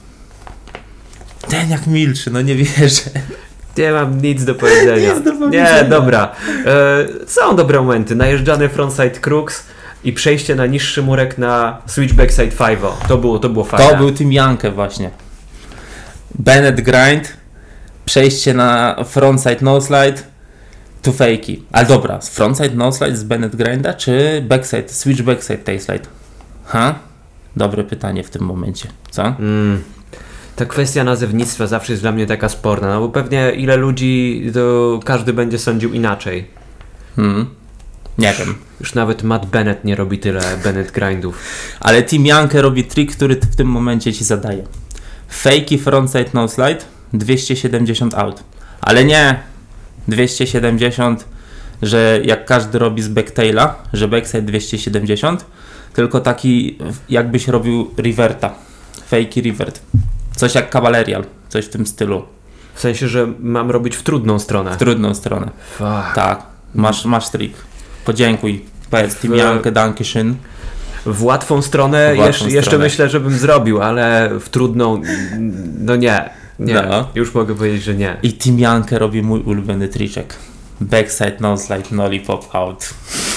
Ten jak milczy, no nie wierzę. Nie mam nic do powiedzenia. Nic do powiedzenia. Nie, dobra. E, są dobre momenty. Najeżdżany frontside crux i przejście na niższy murek na switch backside pięć. To było, to było fajne. To był Team Jankę właśnie. Bennett grind, przejście na frontside no slide, to fake'i. Ale dobra, frontside no slide z Bennett grinda, czy backside, switch backside tailslide? Ha? Dobre pytanie w tym momencie, co? Mm. Ta kwestia nazewnictwa zawsze jest dla mnie taka sporna, no bo pewnie ile ludzi, to każdy będzie sądził inaczej. Hmm. Nie wiem. Już nawet Matt Bennett nie robi tyle Bennett grindów. Ale Team Jankę robi trik, który w tym momencie ci zadaje. Fake'i frontside no slide, dwieście siedemdziesiąt out. Ale nie dwieście siedemdziesiąt, że jak każdy robi z backtaila, że backside dwieście siedemdziesiąt, tylko taki jakbyś robił reverta. Fake'i revert. Coś jak Cavalerial, coś w tym stylu. W sensie, że mam robić w trudną stronę. W trudną stronę. Fuck. Tak, masz, masz trik. Podziękuj. Powiedz Team Jankę, Dankeschön. W łatwą stronę, W łatwą jeszcze, stronę. jeszcze myślę, żebym zrobił, ale w trudną, no nie. Nie, No. już mogę powiedzieć, że nie. I Team Jankę robi mój ulubiony triczek. Backside no slide, nollie pop out.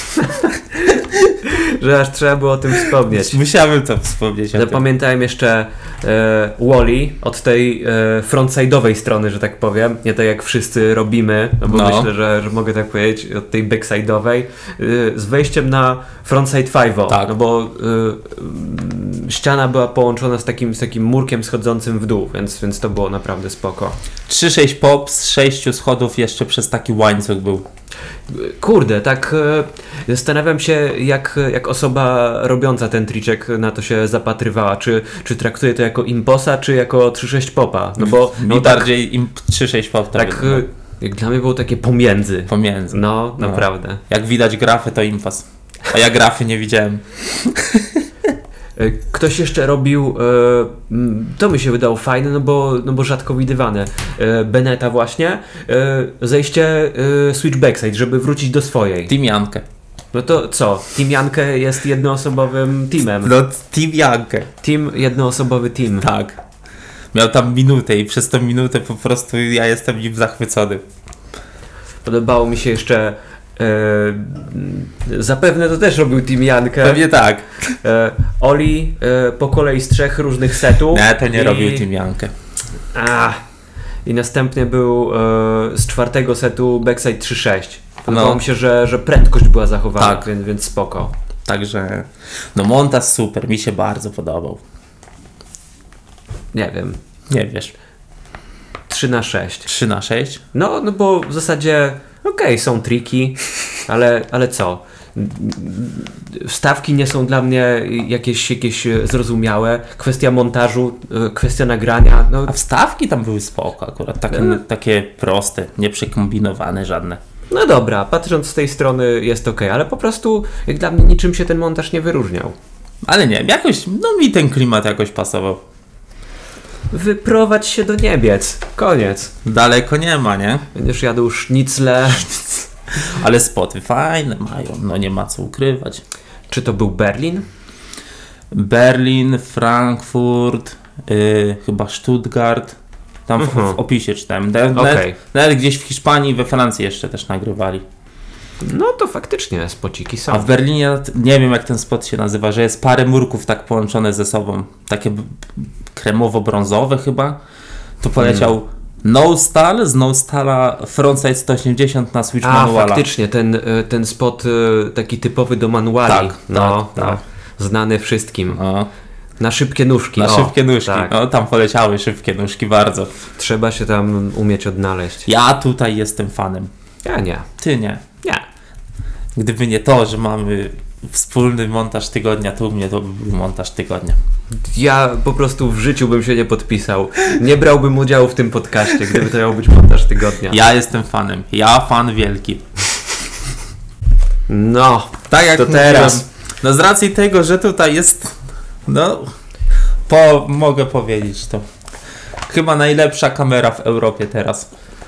Że aż trzeba było o tym wspomnieć. Musiałem to wspomnieć. o tym. Zapamiętałem jeszcze e, Wall-E od tej e, frontside'owej strony, że tak powiem. Nie tak jak wszyscy robimy, no bo No. myślę, że, że mogę tak powiedzieć, od tej backside'owej. E, z wejściem na frontside pięć. Tak. No bo e, ściana była połączona z takim, z takim murkiem schodzącym w dół, więc, więc to było naprawdę spoko. trzy sześć pop z sześciu schodów jeszcze przez taki łańcuch był. Kurde, tak e, zastanawiam się, jak, jak osoba robiąca ten triczek na to się zapatrywała. Czy, czy traktuje to jako imposa, czy jako trzy sześć popa? No bo Mi no tak, bardziej im trzy sześć pop to tak było e, jak dla mnie było takie pomiędzy. pomiędzy. No, No. naprawdę. Jak widać grafy to impas. A ja grafy nie widziałem. E, Ktoś jeszcze robił, e, m, to mi się wydało fajne, no bo, no bo rzadko widywane. E, Bennetta właśnie, e, zejście e, switch backside, żeby wrócić do swojej. Team Jankę. No to co? Team Jankę jest jednoosobowym teamem. No Team Jankę. Team, jednoosobowy team. Tak. Miał tam minutę i przez tą minutę po prostu ja jestem nim zachwycony. Podobało mi się jeszcze e, zapewne to też robił Team Jankę. Pewnie tak. E, Oli e, po kolei z trzech różnych setów. Nie, to nie I, robił Team Jankę. A, I następnie był e, z czwartego setu backside trzy sześć. Podobało No. mi się, że, że prędkość była zachowana, Tak. więc, więc spoko. Także no montaż super, mi się bardzo podobał. Nie wiem. Nie wiesz. trzy na sześć. trzy na sześć? No, no bo w zasadzie okej, są triki, ale, ale co? Wstawki nie są dla mnie jakieś, jakieś zrozumiałe. Kwestia montażu, e, kwestia nagrania. No, A wstawki tam były spoko akurat, takie, No. takie proste, nieprzekombinowane żadne. no dobra, patrząc z tej strony jest okej, ale po prostu jak dla mnie niczym się ten montaż nie wyróżniał. Ale nie, jakoś, no mi ten klimat jakoś pasował. Wyprowadź się do Niebiec. Koniec. Daleko nie ma, nie? Będziesz jadł sznicle. Ale spoty fajne mają, no nie ma co ukrywać. Czy to był Berlin? Berlin, Frankfurt, yy, chyba Stuttgart. Tam w, Mhm. w opisie czytałem. Nawet, Okej. nawet, nawet gdzieś w Hiszpanii i we Francji jeszcze też nagrywali. No to faktycznie spociki są. A w Berlinie, nie wiem jak ten spot się nazywa, że jest parę murków tak połączone ze sobą. Takie b- kremowo-brązowe chyba. To poleciał Hmm. No Stall, z No Stalla frontside sto osiemdziesiąt na switch A, manuala. faktycznie, ten, y, ten spot y, taki typowy do manuali. Tak, no, tak, no, tak. znany wszystkim. O. Na szybkie nóżki. Na o, szybkie nóżki. Tak. No tam poleciały szybkie nóżki bardzo. Trzeba się tam umieć odnaleźć. Ja tutaj jestem fanem. Ja nie. Ty nie. Nie. Gdyby nie to, że mamy wspólny montaż tygodnia, to u mnie to by był montaż tygodnia. Ja po prostu w życiu bym się nie podpisał. Nie brałbym udziału w tym podcaście, gdyby to miał być montaż tygodnia. Ja jestem fanem. Ja fan wielki. No, Tak jak to mówiłem, teraz. no z racji tego, że tutaj jest, no, po, mogę powiedzieć to. Chyba najlepsza kamera w Europie teraz.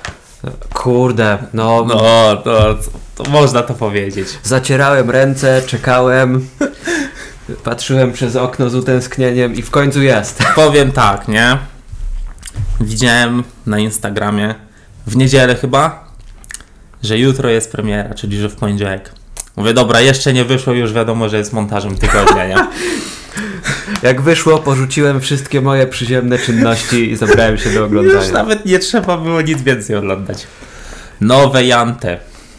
Kurde, no, No, to, to można to powiedzieć. zacierałem ręce, czekałem, patrzyłem przez okno z utęsknieniem i w końcu jest. Powiem tak, nie? Widziałem na Instagramie w niedzielę chyba, że jutro jest premiera, czyli że w poniedziałek. Mówię, dobra, jeszcze nie wyszło, już wiadomo, że jest montażem tygodnia, nie? Jak wyszło, porzuciłem wszystkie moje przyziemne czynności i zabrałem się do oglądania. Już nawet nie trzeba było nic więcej oglądać. Nowe Jante.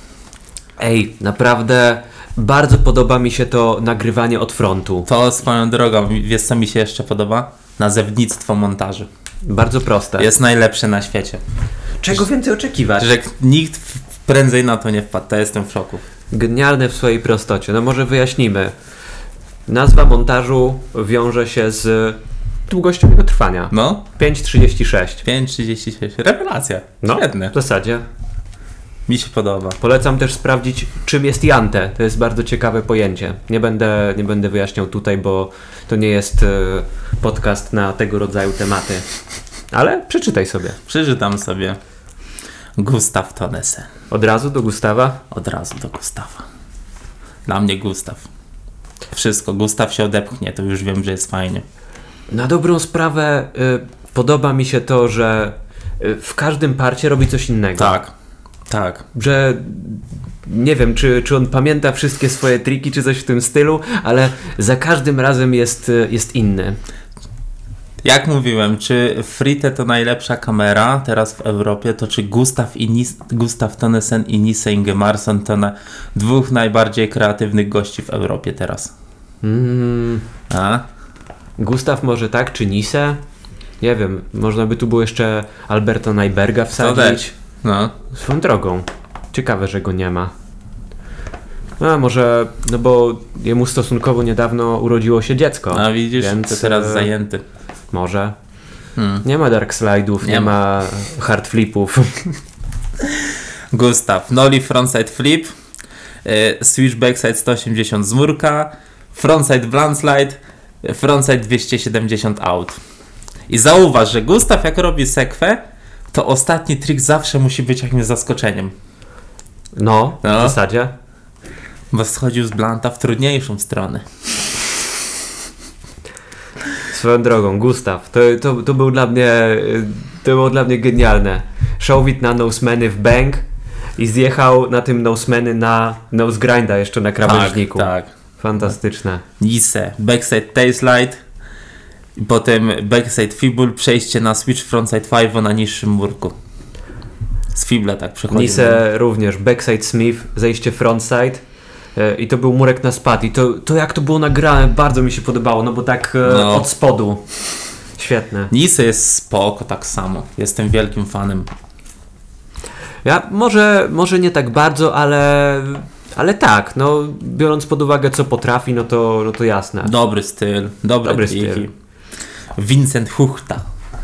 Ej, naprawdę bardzo podoba mi się to nagrywanie od frontu. To swoją drogą, wiesz co mi się jeszcze podoba? Nazewnictwo montaży. Bardzo proste. Jest najlepsze na świecie. Czego więcej oczekiwać? Że nikt prędzej na to nie wpadł, to jestem w szoku. Genialne w swojej prostocie. No może wyjaśnijmy. Nazwa montażu wiąże się z długością jego trwania. No, pięć trzydzieści sześć. pięć trzydzieści sześć. Rewelacja. No, Świetne. w zasadzie. Mi się podoba. Polecam też sprawdzić, czym jest Jante. To jest bardzo ciekawe pojęcie. Nie będę, nie będę wyjaśniał tutaj, bo to nie jest e, podcast na tego rodzaju tematy. Ale przeczytaj sobie. Przeczytam sobie. Gustav Tonnesen. Od razu do Gustawa. Od razu do Gustawa. Dla mnie Gustaw. Wszystko. Gustaw się odepchnie, to już wiem, że jest fajnie. Na dobrą sprawę y, podoba mi się to, że y, w każdym parcie robi coś innego. Tak. Tak. Że nie wiem, czy, czy on pamięta wszystkie swoje triki, czy coś w tym stylu, ale za każdym razem jest, y, jest inny. Jak mówiłem, czy Frite to najlepsza kamera teraz w Europie, to czy Gustav, i Nis- Gustav Tonnesen i Nisse Ingemarsson to na dwóch najbardziej kreatywnych gości w Europie teraz. Mm, A? Gustaw może tak, czy Nisse? Nie wiem, można by tu było jeszcze Alberto Najberga To wsadzić. też. No. Swoją drogą. Ciekawe, że go nie ma. A może, no bo jemu stosunkowo niedawno urodziło się dziecko. A widzisz, więc, to teraz e, zajęty. Może. Hmm. Nie ma dark slide'ów, nie, Nie ma. ma hard flipów. Gustav, nollie frontside flip, y, switch backside sto osiemdziesiąt z murka, frontside blunt slide, y, frontside dwieście siedemdziesiąt out. I zauważ, że Gustav jak robi sekwę, to ostatni trik zawsze musi być jakimś zaskoczeniem. No, No. w zasadzie. Bo schodził z blanta w trudniejszą stronę. Swoją drogą, Gustaw, to, to, to był dla mnie to było dla mnie genialne. Show it na nosemeny w bank i zjechał na tym nosemeny na nose grinda jeszcze na krawężniku. Tak, tak. Fantastyczne. Nisse, backside tail slide, i potem backside fibul, przejście na switch frontside five na niższym murku. Z fibla tak przechodzi. Nisse również, backside smith, zejście frontside. E, I to był murek na spad. I to, to jak to było nagrane, bardzo mi się podobało, no bo tak e, No. od spodu. Świetne. Nisse jest spoko tak samo. Jestem wielkim fanem. Ja może, może nie tak bardzo, ale, ale tak, no biorąc pod uwagę co potrafi, no to, no to jasne. Dobry styl, dobre Dobry triki. styl. Vincent Huchta.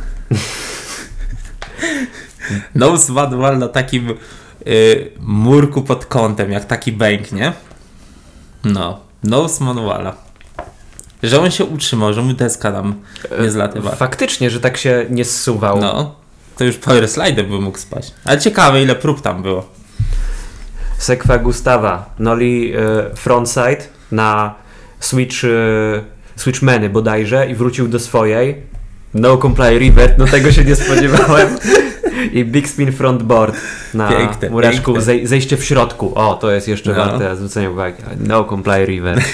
Nose manual na takim y, murku pod kątem, jak taki bank, nie? No, nose manuala. Że on się utrzymał, że mu deska tam nie zlatywa. Faktycznie, że tak się nie zsuwał. No, to już power slider by mógł spać. Ale ciekawe, ile prób tam było. Sekwa Gustawa, nollie e, frontside na switch, e, switch meny bodajże i wrócił do swojej. No comply revert, no tego się nie spodziewałem. I big spin front board na Piękne, mureczku, piękne. zej- zejście w środku. O, to jest jeszcze No. warte zwrócenia uwagi. No comply revert.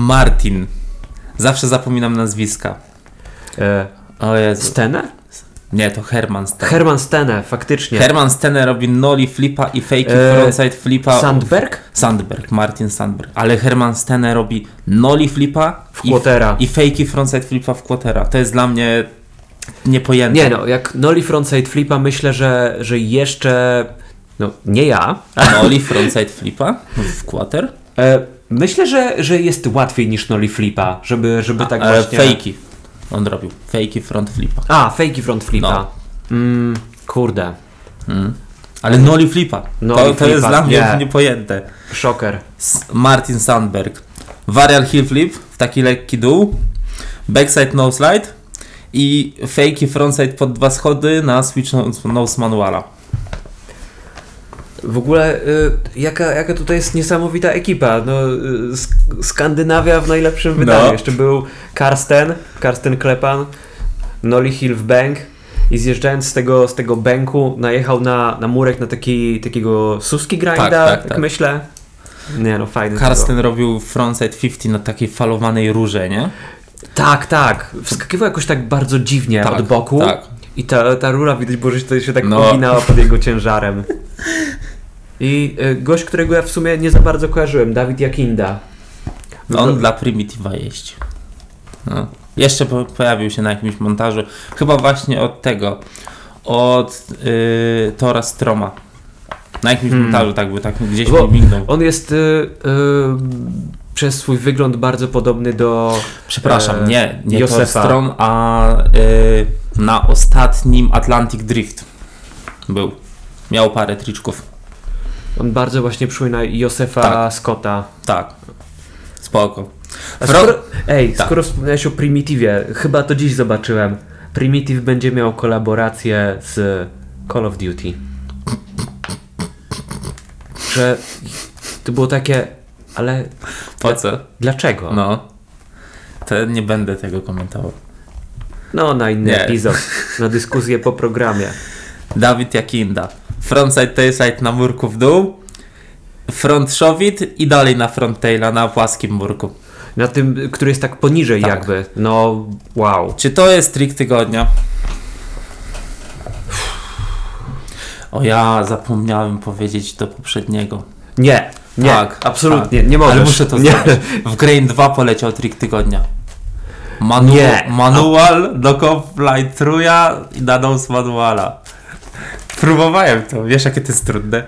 Martin. Zawsze zapominam nazwiska. E, O Jezu. Stener? Nie, to Herman Stene. Herman Stene, faktycznie. Herman Stene robi nollie flipa i fake E, frontside flipa. Sandberg? Sandberg, Martin Sandberg. Ale Herman Stene robi nollie flipa W quartera. i, i fake frontside flipa w quartera. To jest dla mnie niepojęte. Nie no, jak nollie frontside flipa myślę, że, że jeszcze... No, nie ja. Nollie frontside flipa w quarter? E, myślę, że, że jest łatwiej niż nollie flipa, żeby, żeby tak Ale właśnie... fejki. On robił. Fejki front flipa. A, fejki front flipa. No. Mm, kurde. Mm. Ale nollie flipa. Nollie to, to jest flipa, dla mnie nie. niepojęte. Szoker. S- Martin Sandberg. Varial heel flip w taki lekki dół. Backside no slide. I fejki frontside pod dwa schody na switch nose, nose manuala. W ogóle y, jaka, jaka tutaj jest niesamowita ekipa. No, y, Sk- Skandynawia w najlepszym wydaniu. No. Jeszcze był Karsten, Karsten Klepan, Nollie Hill w bank i zjeżdżając z tego, z tego banku najechał na, na murek na taki, takiego suski grinda, Tak, tak, tak tak. myślę. Nie no, fajny. Karsten robił frontside pięćdziesiąt na takiej falowanej rurze, nie? Tak, tak. Wskakiwał jakoś tak bardzo dziwnie Tak, od boku. tak. I ta, ta rura widać było, że to się tak No. uginała pod jego ciężarem. I y, gość, którego ja w sumie nie za bardzo kojarzyłem, Dawid Jakinda. On dla Primitiva jeździ. No. Jeszcze po, pojawił się na jakimś montażu. Chyba właśnie od tego. Od yy, Tora Stroma. Na jakimś Hmm. montażu tak był, tak gdzieś Bo mi mignął. On jest y, y, przez swój wygląd bardzo podobny do... Przepraszam, e, nie, nie Tor Josefa. Strom, a yy, na ostatnim Atlantic Drift był. Miał parę triczków. On bardzo właśnie przypomina Josefa Tak. Scotta. Tak. Spoko. A Fro- skoro, ej, Tak. skoro wspomniałeś o Primitivie, chyba to dziś zobaczyłem. Primitive będzie miał kolaborację z Call of Duty. Że to było takie, ale Po co? dlaczego? No, No. To nie będę tego komentował. no na inny Nie. epizod, na dyskusję po programie. Dawid Jakinda. Frontside, tailside na murku w dół. Front shove-it i dalej na front taila na płaskim murku. Na tym, który jest tak poniżej Tak. jakby. No, wow. Czy to jest trik tygodnia? O ja zapomniałem powiedzieć do poprzedniego. Nie, nie, Tak, absolutnie, tak. nie możesz. Ale muszę to nie. zrobić. W Grain dwa poleciał trik tygodnia. Manu- Nie. Manual do Complite Truja i na nose manuala. Próbowałem to. Wiesz jakie to jest trudne?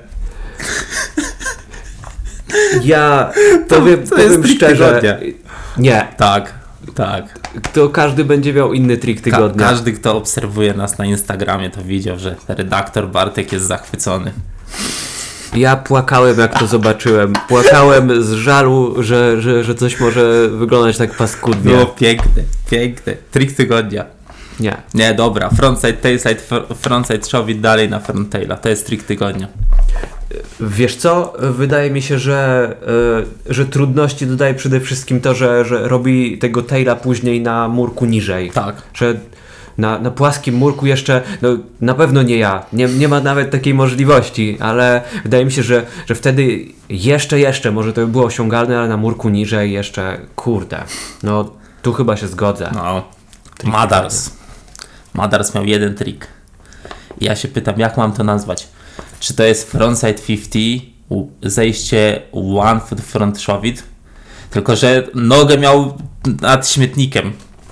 Ja powiem, to jest powiem trik szczerze. tygodnia. Nie, Tak, tak. to każdy będzie miał inny trik Ka- tygodnia. każdy, kto obserwuje nas na Instagramie, to widział, że redaktor Bartek jest zachwycony. Ja płakałem, jak to zobaczyłem. Płakałem z żalu, że, że, że coś może wyglądać tak paskudnie. Było piękne, piękne. Trik tygodnia. Nie. Nie, dobra. Frontside, tailside, fr- frontside shove dalej na front taila. To jest trik tygodnia. Wiesz co? Wydaje mi się, że, y, że trudności dodaje przede wszystkim to, że, że robi tego taila później na murku niżej. Tak. Że na, na płaskim murku jeszcze, no na pewno nie ja, nie, nie ma nawet takiej możliwości, ale wydaje mi się, że, że wtedy jeszcze, jeszcze, może to by było osiągalne, ale na murku niżej jeszcze, kurde, no tu chyba się zgodzę. No. Madars. Madars miał jeden trik. I ja się pytam, jak mam to nazwać? Czy to jest frontside pięćdziesiąt, u- zejście one foot front shove it? Tylko, że nogę miał nad śmietnikiem.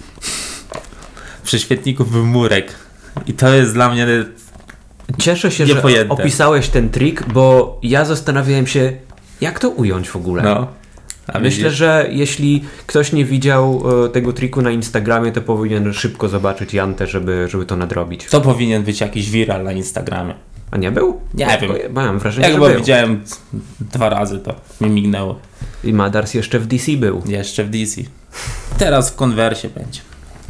Przy śmietniku był murek. I to jest dla mnie... Cieszę się, że Niepojęte. opisałeś ten trik, bo ja zastanawiałem się, jak to ująć w ogóle. No. A Myślę, widzisz? że jeśli ktoś nie widział e, tego triku na Instagramie, to powinien szybko zobaczyć Jantę, żeby, żeby to nadrobić. To powinien być jakiś viral na Instagramie. A nie był? Nie Bo- wiem. bo Mam wrażenie, Jak że go był. widziałem dwa razy, to mi mignęło. I Madars jeszcze w D C był. Jeszcze w D C. Teraz w konwersie będzie.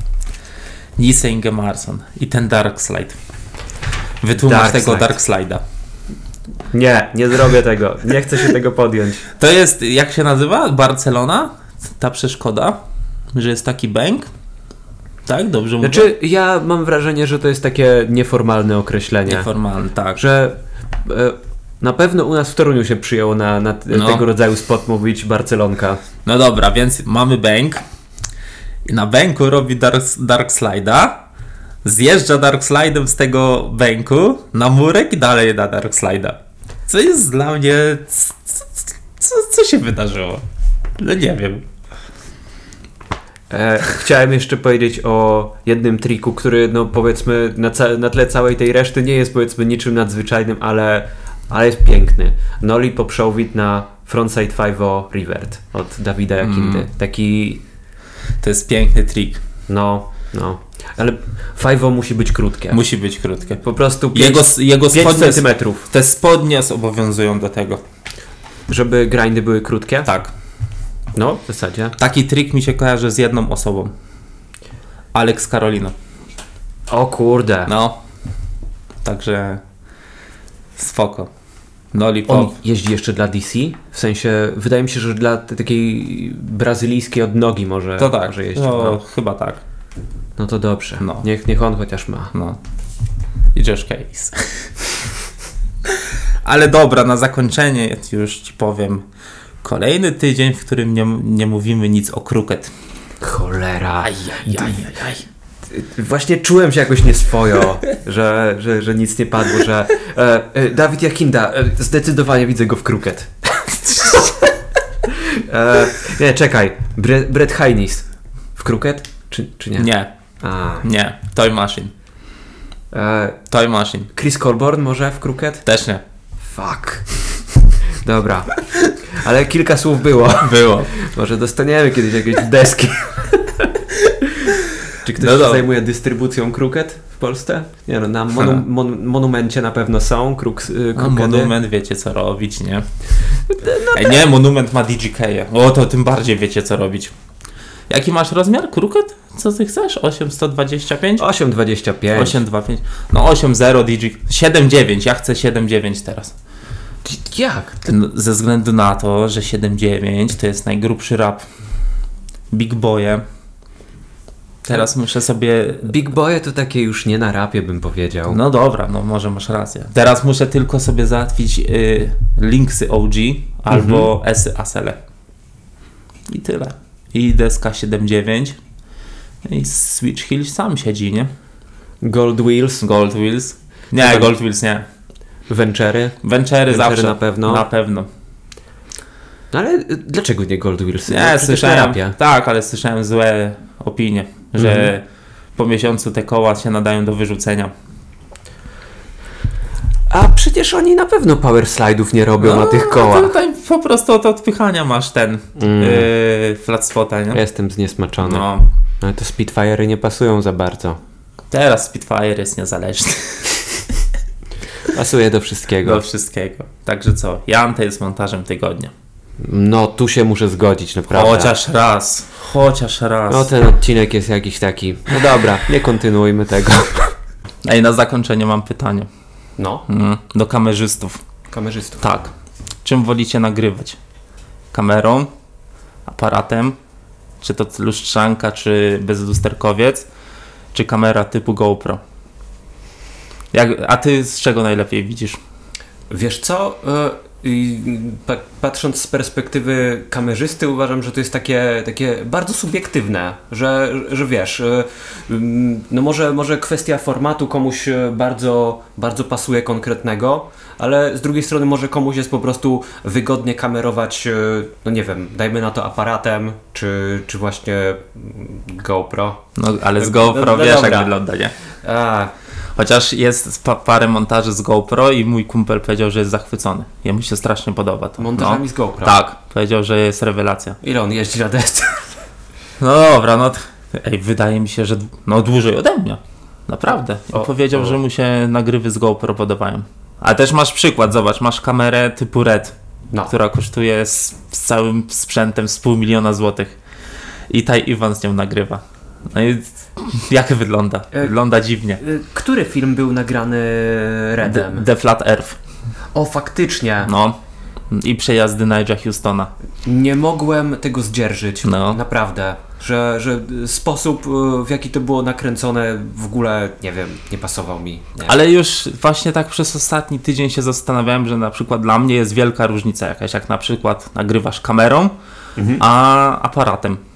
Nisse Ingemarsson i ten Dark Slide. Wytłumacz Dark tego Slide. Dark Slide'a. Nie, nie zrobię tego. Nie chcę się tego podjąć. To jest, jak się nazywa? Barcelona? Ta przeszkoda? Że jest taki bank? Tak? Dobrze mówię? Znaczy, ja mam wrażenie, że to jest takie nieformalne określenie. Nieformalny, tak. Że e, na pewno u nas w Toruniu się przyjęło na, na t- No. tego rodzaju spot mówić Barcelonka. No dobra, więc mamy bank. I na banku robi Dark, dark Slide'a. zjeżdża Darkslidem z tego bęku na murek i dalej na Darkslida. Co jest dla mnie... Co, co, co się wydarzyło? No nie wiem. E, chciałem jeszcze powiedzieć o jednym triku, który no powiedzmy na, ca- na tle całej tej reszty nie jest powiedzmy niczym nadzwyczajnym, ale, ale jest piękny. Nollie poprzowit na frontside pięć o revert od Davida Jakindy. Mm. Taki... To jest piękny trik. No, no. Ale pięć o musi być krótkie. Musi być krótkie. Po prostu pięć, jego, jego pięć spodnie, centymetrów. Te spodnie obowiązują do tego. Żeby grindy były krótkie? Tak. No, w zasadzie. Taki trik mi się kojarzy z jedną osobą. Alex Carolina. O kurde. No. Także spoko. Nollie On Pop. jeździ jeszcze dla D C? W sensie, wydaje mi się, że dla t- takiej brazylijskiej odnogi może, To tak. może jeździć. No, No. chyba tak. no to dobrze. No. Niech, niech on chociaż ma. No. I Josh Case. Ale dobra, na zakończenie już ci powiem. Kolejny tydzień, w którym nie, nie mówimy nic o Crooked. Cholera. Aj, aj, aj, aj. Właśnie czułem się jakoś nieswojo, że, że, że nic nie padło, że e, e, Dawid Jakinda, e, zdecydowanie widzę go w Crooked. e, nie, czekaj. Bre, Brett Heinis w Crooked? Czy, czy nie? Nie, A. nie. Toy Machine. E, Toy Machine. Chris Colborn może w Crooked? Też nie. Fuck. Dobra. Ale kilka słów było. Było. Może dostaniemy kiedyś jakieś deski. Czy ktoś No się dobra. zajmuje dystrybucją Crooked w Polsce? Nie no, na monu- mon- monumencie na pewno są kruk- y, A Crookedy. Monument wiecie co robić, nie? Ej, nie, Monument ma D G K. O, to tym bardziej wiecie co robić. Jaki masz rozmiar? Crooked? Co ty chcesz? osiem sto dwadzieścia pięć? osiem dwadzieścia pięć. osiem dwadzieścia pięć. No osiem zero D G. siedem dziewięć. Ja chcę siedem dziewięć teraz. Jak? No, ze względu na to, że siedem dziewięć to jest najgrubszy rap. Big Boye. Teraz muszę sobie... Big Boye to takie już nie na rapie bym powiedział. No dobra, no może masz rację. Teraz muszę tylko sobie załatwić y, Lynxy O G albo Mhm. Esy Asele. I tyle. I deska siedem dziewięć. I Switch Hill sam siedzi, nie? Gold Wheels, Gold Wheels. Nie, Chyba- Gold Wheels nie. Ventury. Ventury zawsze. na pewno. Na pewno. No ale y, dlaczego nie Gold Wheels? No, Nie, przecież na słyszałem. rapie. Tak, ale słyszałem złe opinie, że Mhm. po miesiącu te koła się nadają do wyrzucenia. A przecież oni na pewno power slide'ów nie robią na tych kołach. Tutaj po prostu od odpychania masz ten Mm. yy, flat spota, nie? Jestem zniesmaczony. No. Ale to Spitfire'y nie pasują za bardzo. Teraz Spitfire jest niezależny Pasuje do wszystkiego. do wszystkiego. Także co? Jante jest montażem tygodnia. No tu się muszę zgodzić, naprawdę. Chociaż raz. Chociaż raz. No ten odcinek jest jakiś taki. No dobra, nie kontynuujmy tego. Ej, na zakończenie mam pytanie. No. Mm, do kamerzystów. Kamerzystów. Tak. Czym wolicie nagrywać? Kamerą? Aparatem? Czy to lustrzanka, czy bezlusterkowiec? Czy kamera typu GoPro? Jak, a ty z czego najlepiej widzisz? Wiesz co? Y- i pa- patrząc z perspektywy kamerzysty, uważam, że to jest takie, takie bardzo subiektywne, że, że wiesz, y, ym, no może, może kwestia formatu komuś y, bardzo, bardzo pasuje konkretnego, ale z drugiej strony może komuś jest po prostu wygodnie kamerować, y, no nie wiem, dajmy na to aparatem, czy, czy właśnie mm, GoPro. No, ale z No, GoPro no, no wiesz dobra. jak wygląda, nie? A, Chociaż jest pa- parę montaży z GoPro i mój kumpel powiedział, że jest zachwycony. Jemu się strasznie podoba to. montażami no. z GoPro. Tak, powiedział, że jest rewelacja. Ile on jeździ na desce? No dobra, no t- ej, wydaje mi się, że d- no dłużej ode mnie. Naprawdę. I O, powiedział, o. że mu się nagrywy z GoPro podobają. A też masz przykład, zobacz, masz kamerę typu Red, No. która kosztuje z, z całym sprzętem z pół miliona złotych. I Ty Iwan z nią nagrywa. No i jak wygląda? E, Wygląda dziwnie. Który film był nagrany Redem? The, The Flat Earth. O, faktycznie. No. I przejazdy Nigela Houstona. Nie mogłem tego zdzierżyć. No. Naprawdę. Że, że sposób, y, w jaki to było nakręcone, w ogóle, nie wiem, nie pasował mi. Nie. Ale już właśnie tak przez ostatni tydzień się zastanawiałem, że na przykład dla mnie jest wielka różnica jakaś, jak na przykład nagrywasz kamerą, Mhm. a aparatem.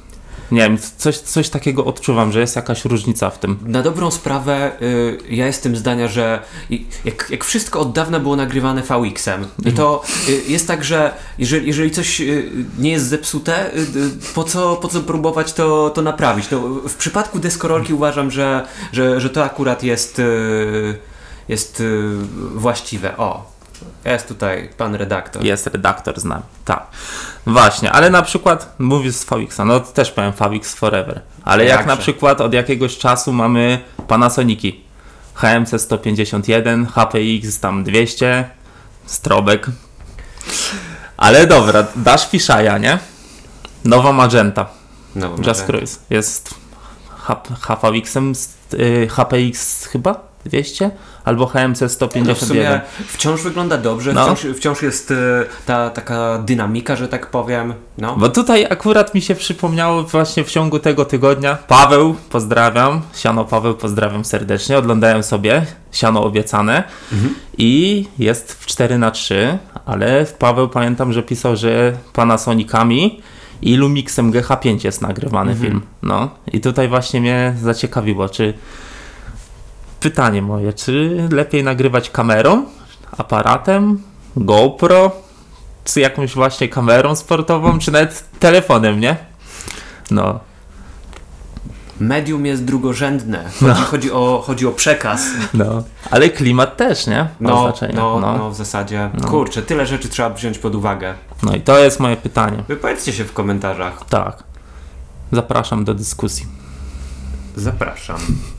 Nie wiem, coś, coś takiego odczuwam, że jest jakaś różnica w tym. Na dobrą sprawę y, ja jestem zdania, że jak, jak wszystko od dawna było nagrywane V X-em, to y, jest tak, że jeżeli, jeżeli coś y, nie jest zepsute, y, y, po, co, po co próbować to, to naprawić? No, w przypadku deskorolki uważam, że, że, że to akurat jest, y, jest y, właściwe. O, jest tutaj pan redaktor. Jest redaktor z nami, tak. Właśnie, ale na przykład mówisz z V X-a, no też powiem V X Forever, ale jak Jakże. na przykład od jakiegoś czasu mamy Panasoniki H M C sto pięćdziesiąt jeden, H P X tam dwieście, Strobek. Ale dobra, dasz Fisheye, nie? Nowa Magenta, No, Just Cruise. Jest H V X-em, y, H P X chyba? dwieście? Albo H M C sto pięćdziesiąt jeden. No w sumie wciąż wygląda dobrze, No. wciąż, wciąż jest y, ta taka dynamika, że tak powiem. No. Bo tutaj akurat mi się przypomniało właśnie w ciągu tego tygodnia. Paweł, pozdrawiam. Siano Paweł, pozdrawiam serdecznie. Oglądałem sobie Siano Obiecane mhm. i jest w cztery na trzy, ale Paweł pamiętam, że pisał, że Panasonicami i Lumixem G H pięć jest nagrywany mhm. film. No i tutaj właśnie mnie zaciekawiło, czy pytanie moje, czy lepiej nagrywać kamerą, aparatem, GoPro, czy jakąś właśnie kamerą sportową, czy nawet telefonem, nie? No. Medium jest drugorzędne. Chodzi, no. chodzi, o, chodzi o przekaz. No. Ale klimat też, nie? Ma no, znaczenie. No, no, no, w zasadzie. No. Kurczę, tyle rzeczy trzeba wziąć pod uwagę. No i to jest moje pytanie. Wypowiedzcie się w komentarzach. Tak. Zapraszam do dyskusji. Zapraszam.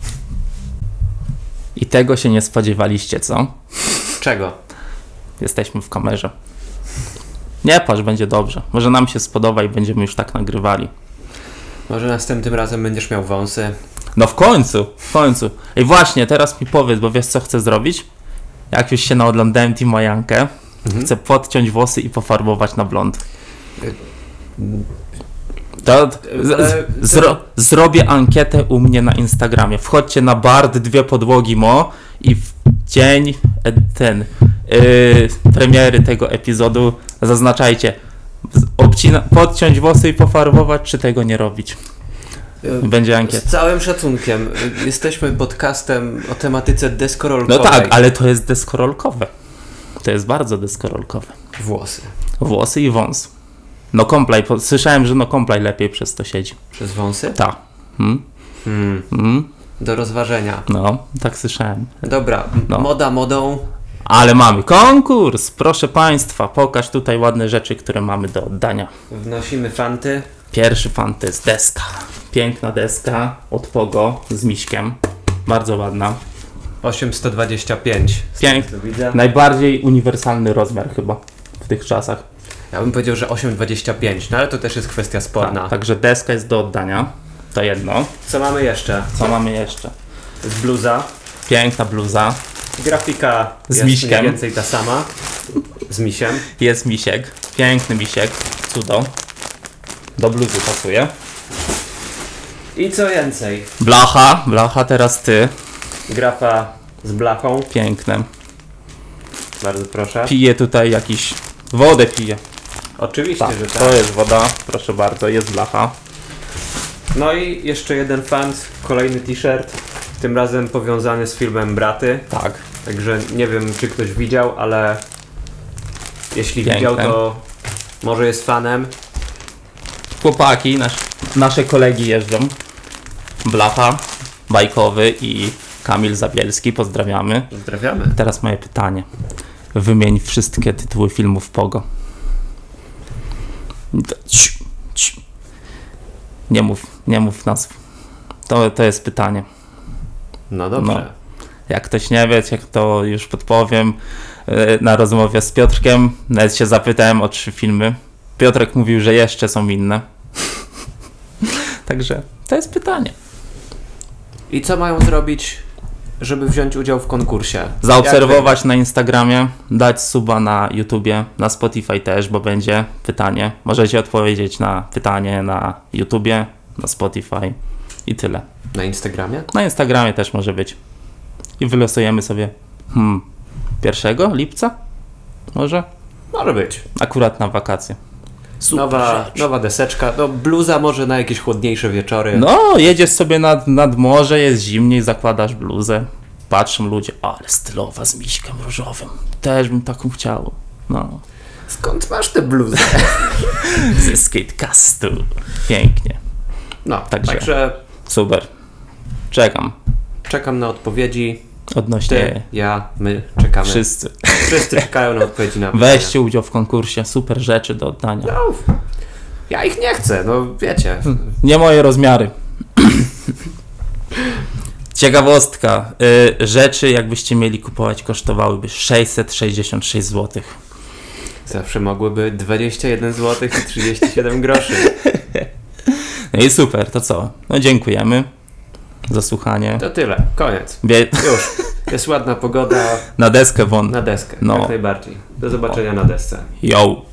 I tego się nie spodziewaliście, co? Czego? Jesteśmy w kamerze. Nie patrz, będzie dobrze. Może nam się spodoba i będziemy już tak nagrywali. Może następnym razem będziesz miał wąsy. No w końcu, w końcu. I właśnie, teraz mi powiedz, bo wiesz co chcę zrobić? Jak już się naoglądałem Team Majankę, mhm. chcę podciąć włosy i pofarbować na blond. To, z, zro, zrobię ankietę u mnie na Instagramie. Wchodźcie na Bard dwie podłogi mo i w dzień ten yy, premiery tego epizodu zaznaczajcie obcina, podciąć włosy i pofarbować, czy tego nie robić. Będzie ankieta. Z całym szacunkiem, jesteśmy podcastem o tematyce deskorolkowej. No tak, ale to jest deskorolkowe. To jest bardzo deskorolkowe. Włosy. Włosy i wąs. No Complay, słyszałem, że No Complay lepiej przez to siedzi. Przez wąsy? Tak. Hmm? Hmm. Hmm? Do rozważenia. No, tak słyszałem. Dobra, no. Moda modą. Ale mamy konkurs! Proszę Państwa, pokaż tutaj ładne rzeczy, które mamy do oddania. Wnosimy fanty. Pierwszy fan to jest deska. Piękna deska od Pogo z miśkiem. Bardzo ładna. osiemset dwadzieścia pięć. Piękny. Najbardziej uniwersalny rozmiar chyba w tych czasach. Ja bym powiedział, że osiem dwadzieścia pięć, no ale to też jest kwestia sporna. Tak, także deska jest do oddania. To jedno. Co mamy jeszcze? Co mamy jeszcze? To jest bluza. Piękna bluza. Grafika z jest miśkiem. mniej więcej ta sama. Z misiem. Jest misiek. Piękny misiek. Cudo. Do bluzy pasuje. I co więcej? Blacha. Blacha teraz ty. Grafa z blachą. Piękne. Bardzo proszę. Pije tutaj jakiś... Wodę pije. Oczywiście, tak, że tak. To jest woda. Proszę bardzo. Jest blacha. No i jeszcze jeden fan. Kolejny t-shirt. Tym razem powiązany z filmem Braty. Tak. Także nie wiem, czy ktoś widział, ale jeśli Piękne. widział, to może jest fanem. Chłopaki, nasz, nasze kolegi jeżdżą. Blacha, Bajkowy i Kamil Zabielski. Pozdrawiamy. Pozdrawiamy. Teraz moje pytanie. Wymień wszystkie tytuły filmów Pogo. Cii, cii. Nie mów, nie mów nazw. To, to jest pytanie. No dobrze. No. Jak ktoś nie wie, jak to już podpowiem, na rozmowie z Piotrkiem nawet się zapytałem o trzy filmy. Piotrek mówił, że jeszcze są inne. Także to jest pytanie. I co mają zrobić, żeby wziąć udział w konkursie? Zaobserwować na Instagramie, dać suba na YouTubie, na Spotify też, bo będzie pytanie. Możecie odpowiedzieć na pytanie na YouTubie, na Spotify i tyle. Na Instagramie? Na Instagramie też może być. I wylosujemy sobie hmm, pierwszego lipca? Może? Może być. Akurat na wakacje. Super Nowa, rzecz. nowa deseczka, no bluza może na jakieś chłodniejsze wieczory. No, jedziesz sobie nad, nad morze, jest zimniej, zakładasz bluzę. Patrzą ludzie, ale stylowa z miśkiem różowym. Też bym taką chciał. No. Skąd masz tę bluzę? Ze Skatecastu. Pięknie. No, Także- także Super. Czekam. czekam na odpowiedzi. Odnośnie Ty, ja, my czekamy. wszyscy. Wszyscy czekają na odpowiedzi na pytania. Weźcie udział w konkursie. Super rzeczy do oddania. No, ja ich nie chcę, no wiecie. Nie moje rozmiary. Ciekawostka. Y, rzeczy, jakbyście mieli kupować, kosztowałyby sześćset sześćdziesiąt sześć złotych. Zawsze mogłyby dwadzieścia jeden złotych i trzydzieści siedem groszy. No i super, to co? No dziękujemy za słuchanie. To tyle, koniec. Bie- Już. Jest ładna pogoda na deskę won. na deskę, No. jak najbardziej. Do zobaczenia na desce. Yo.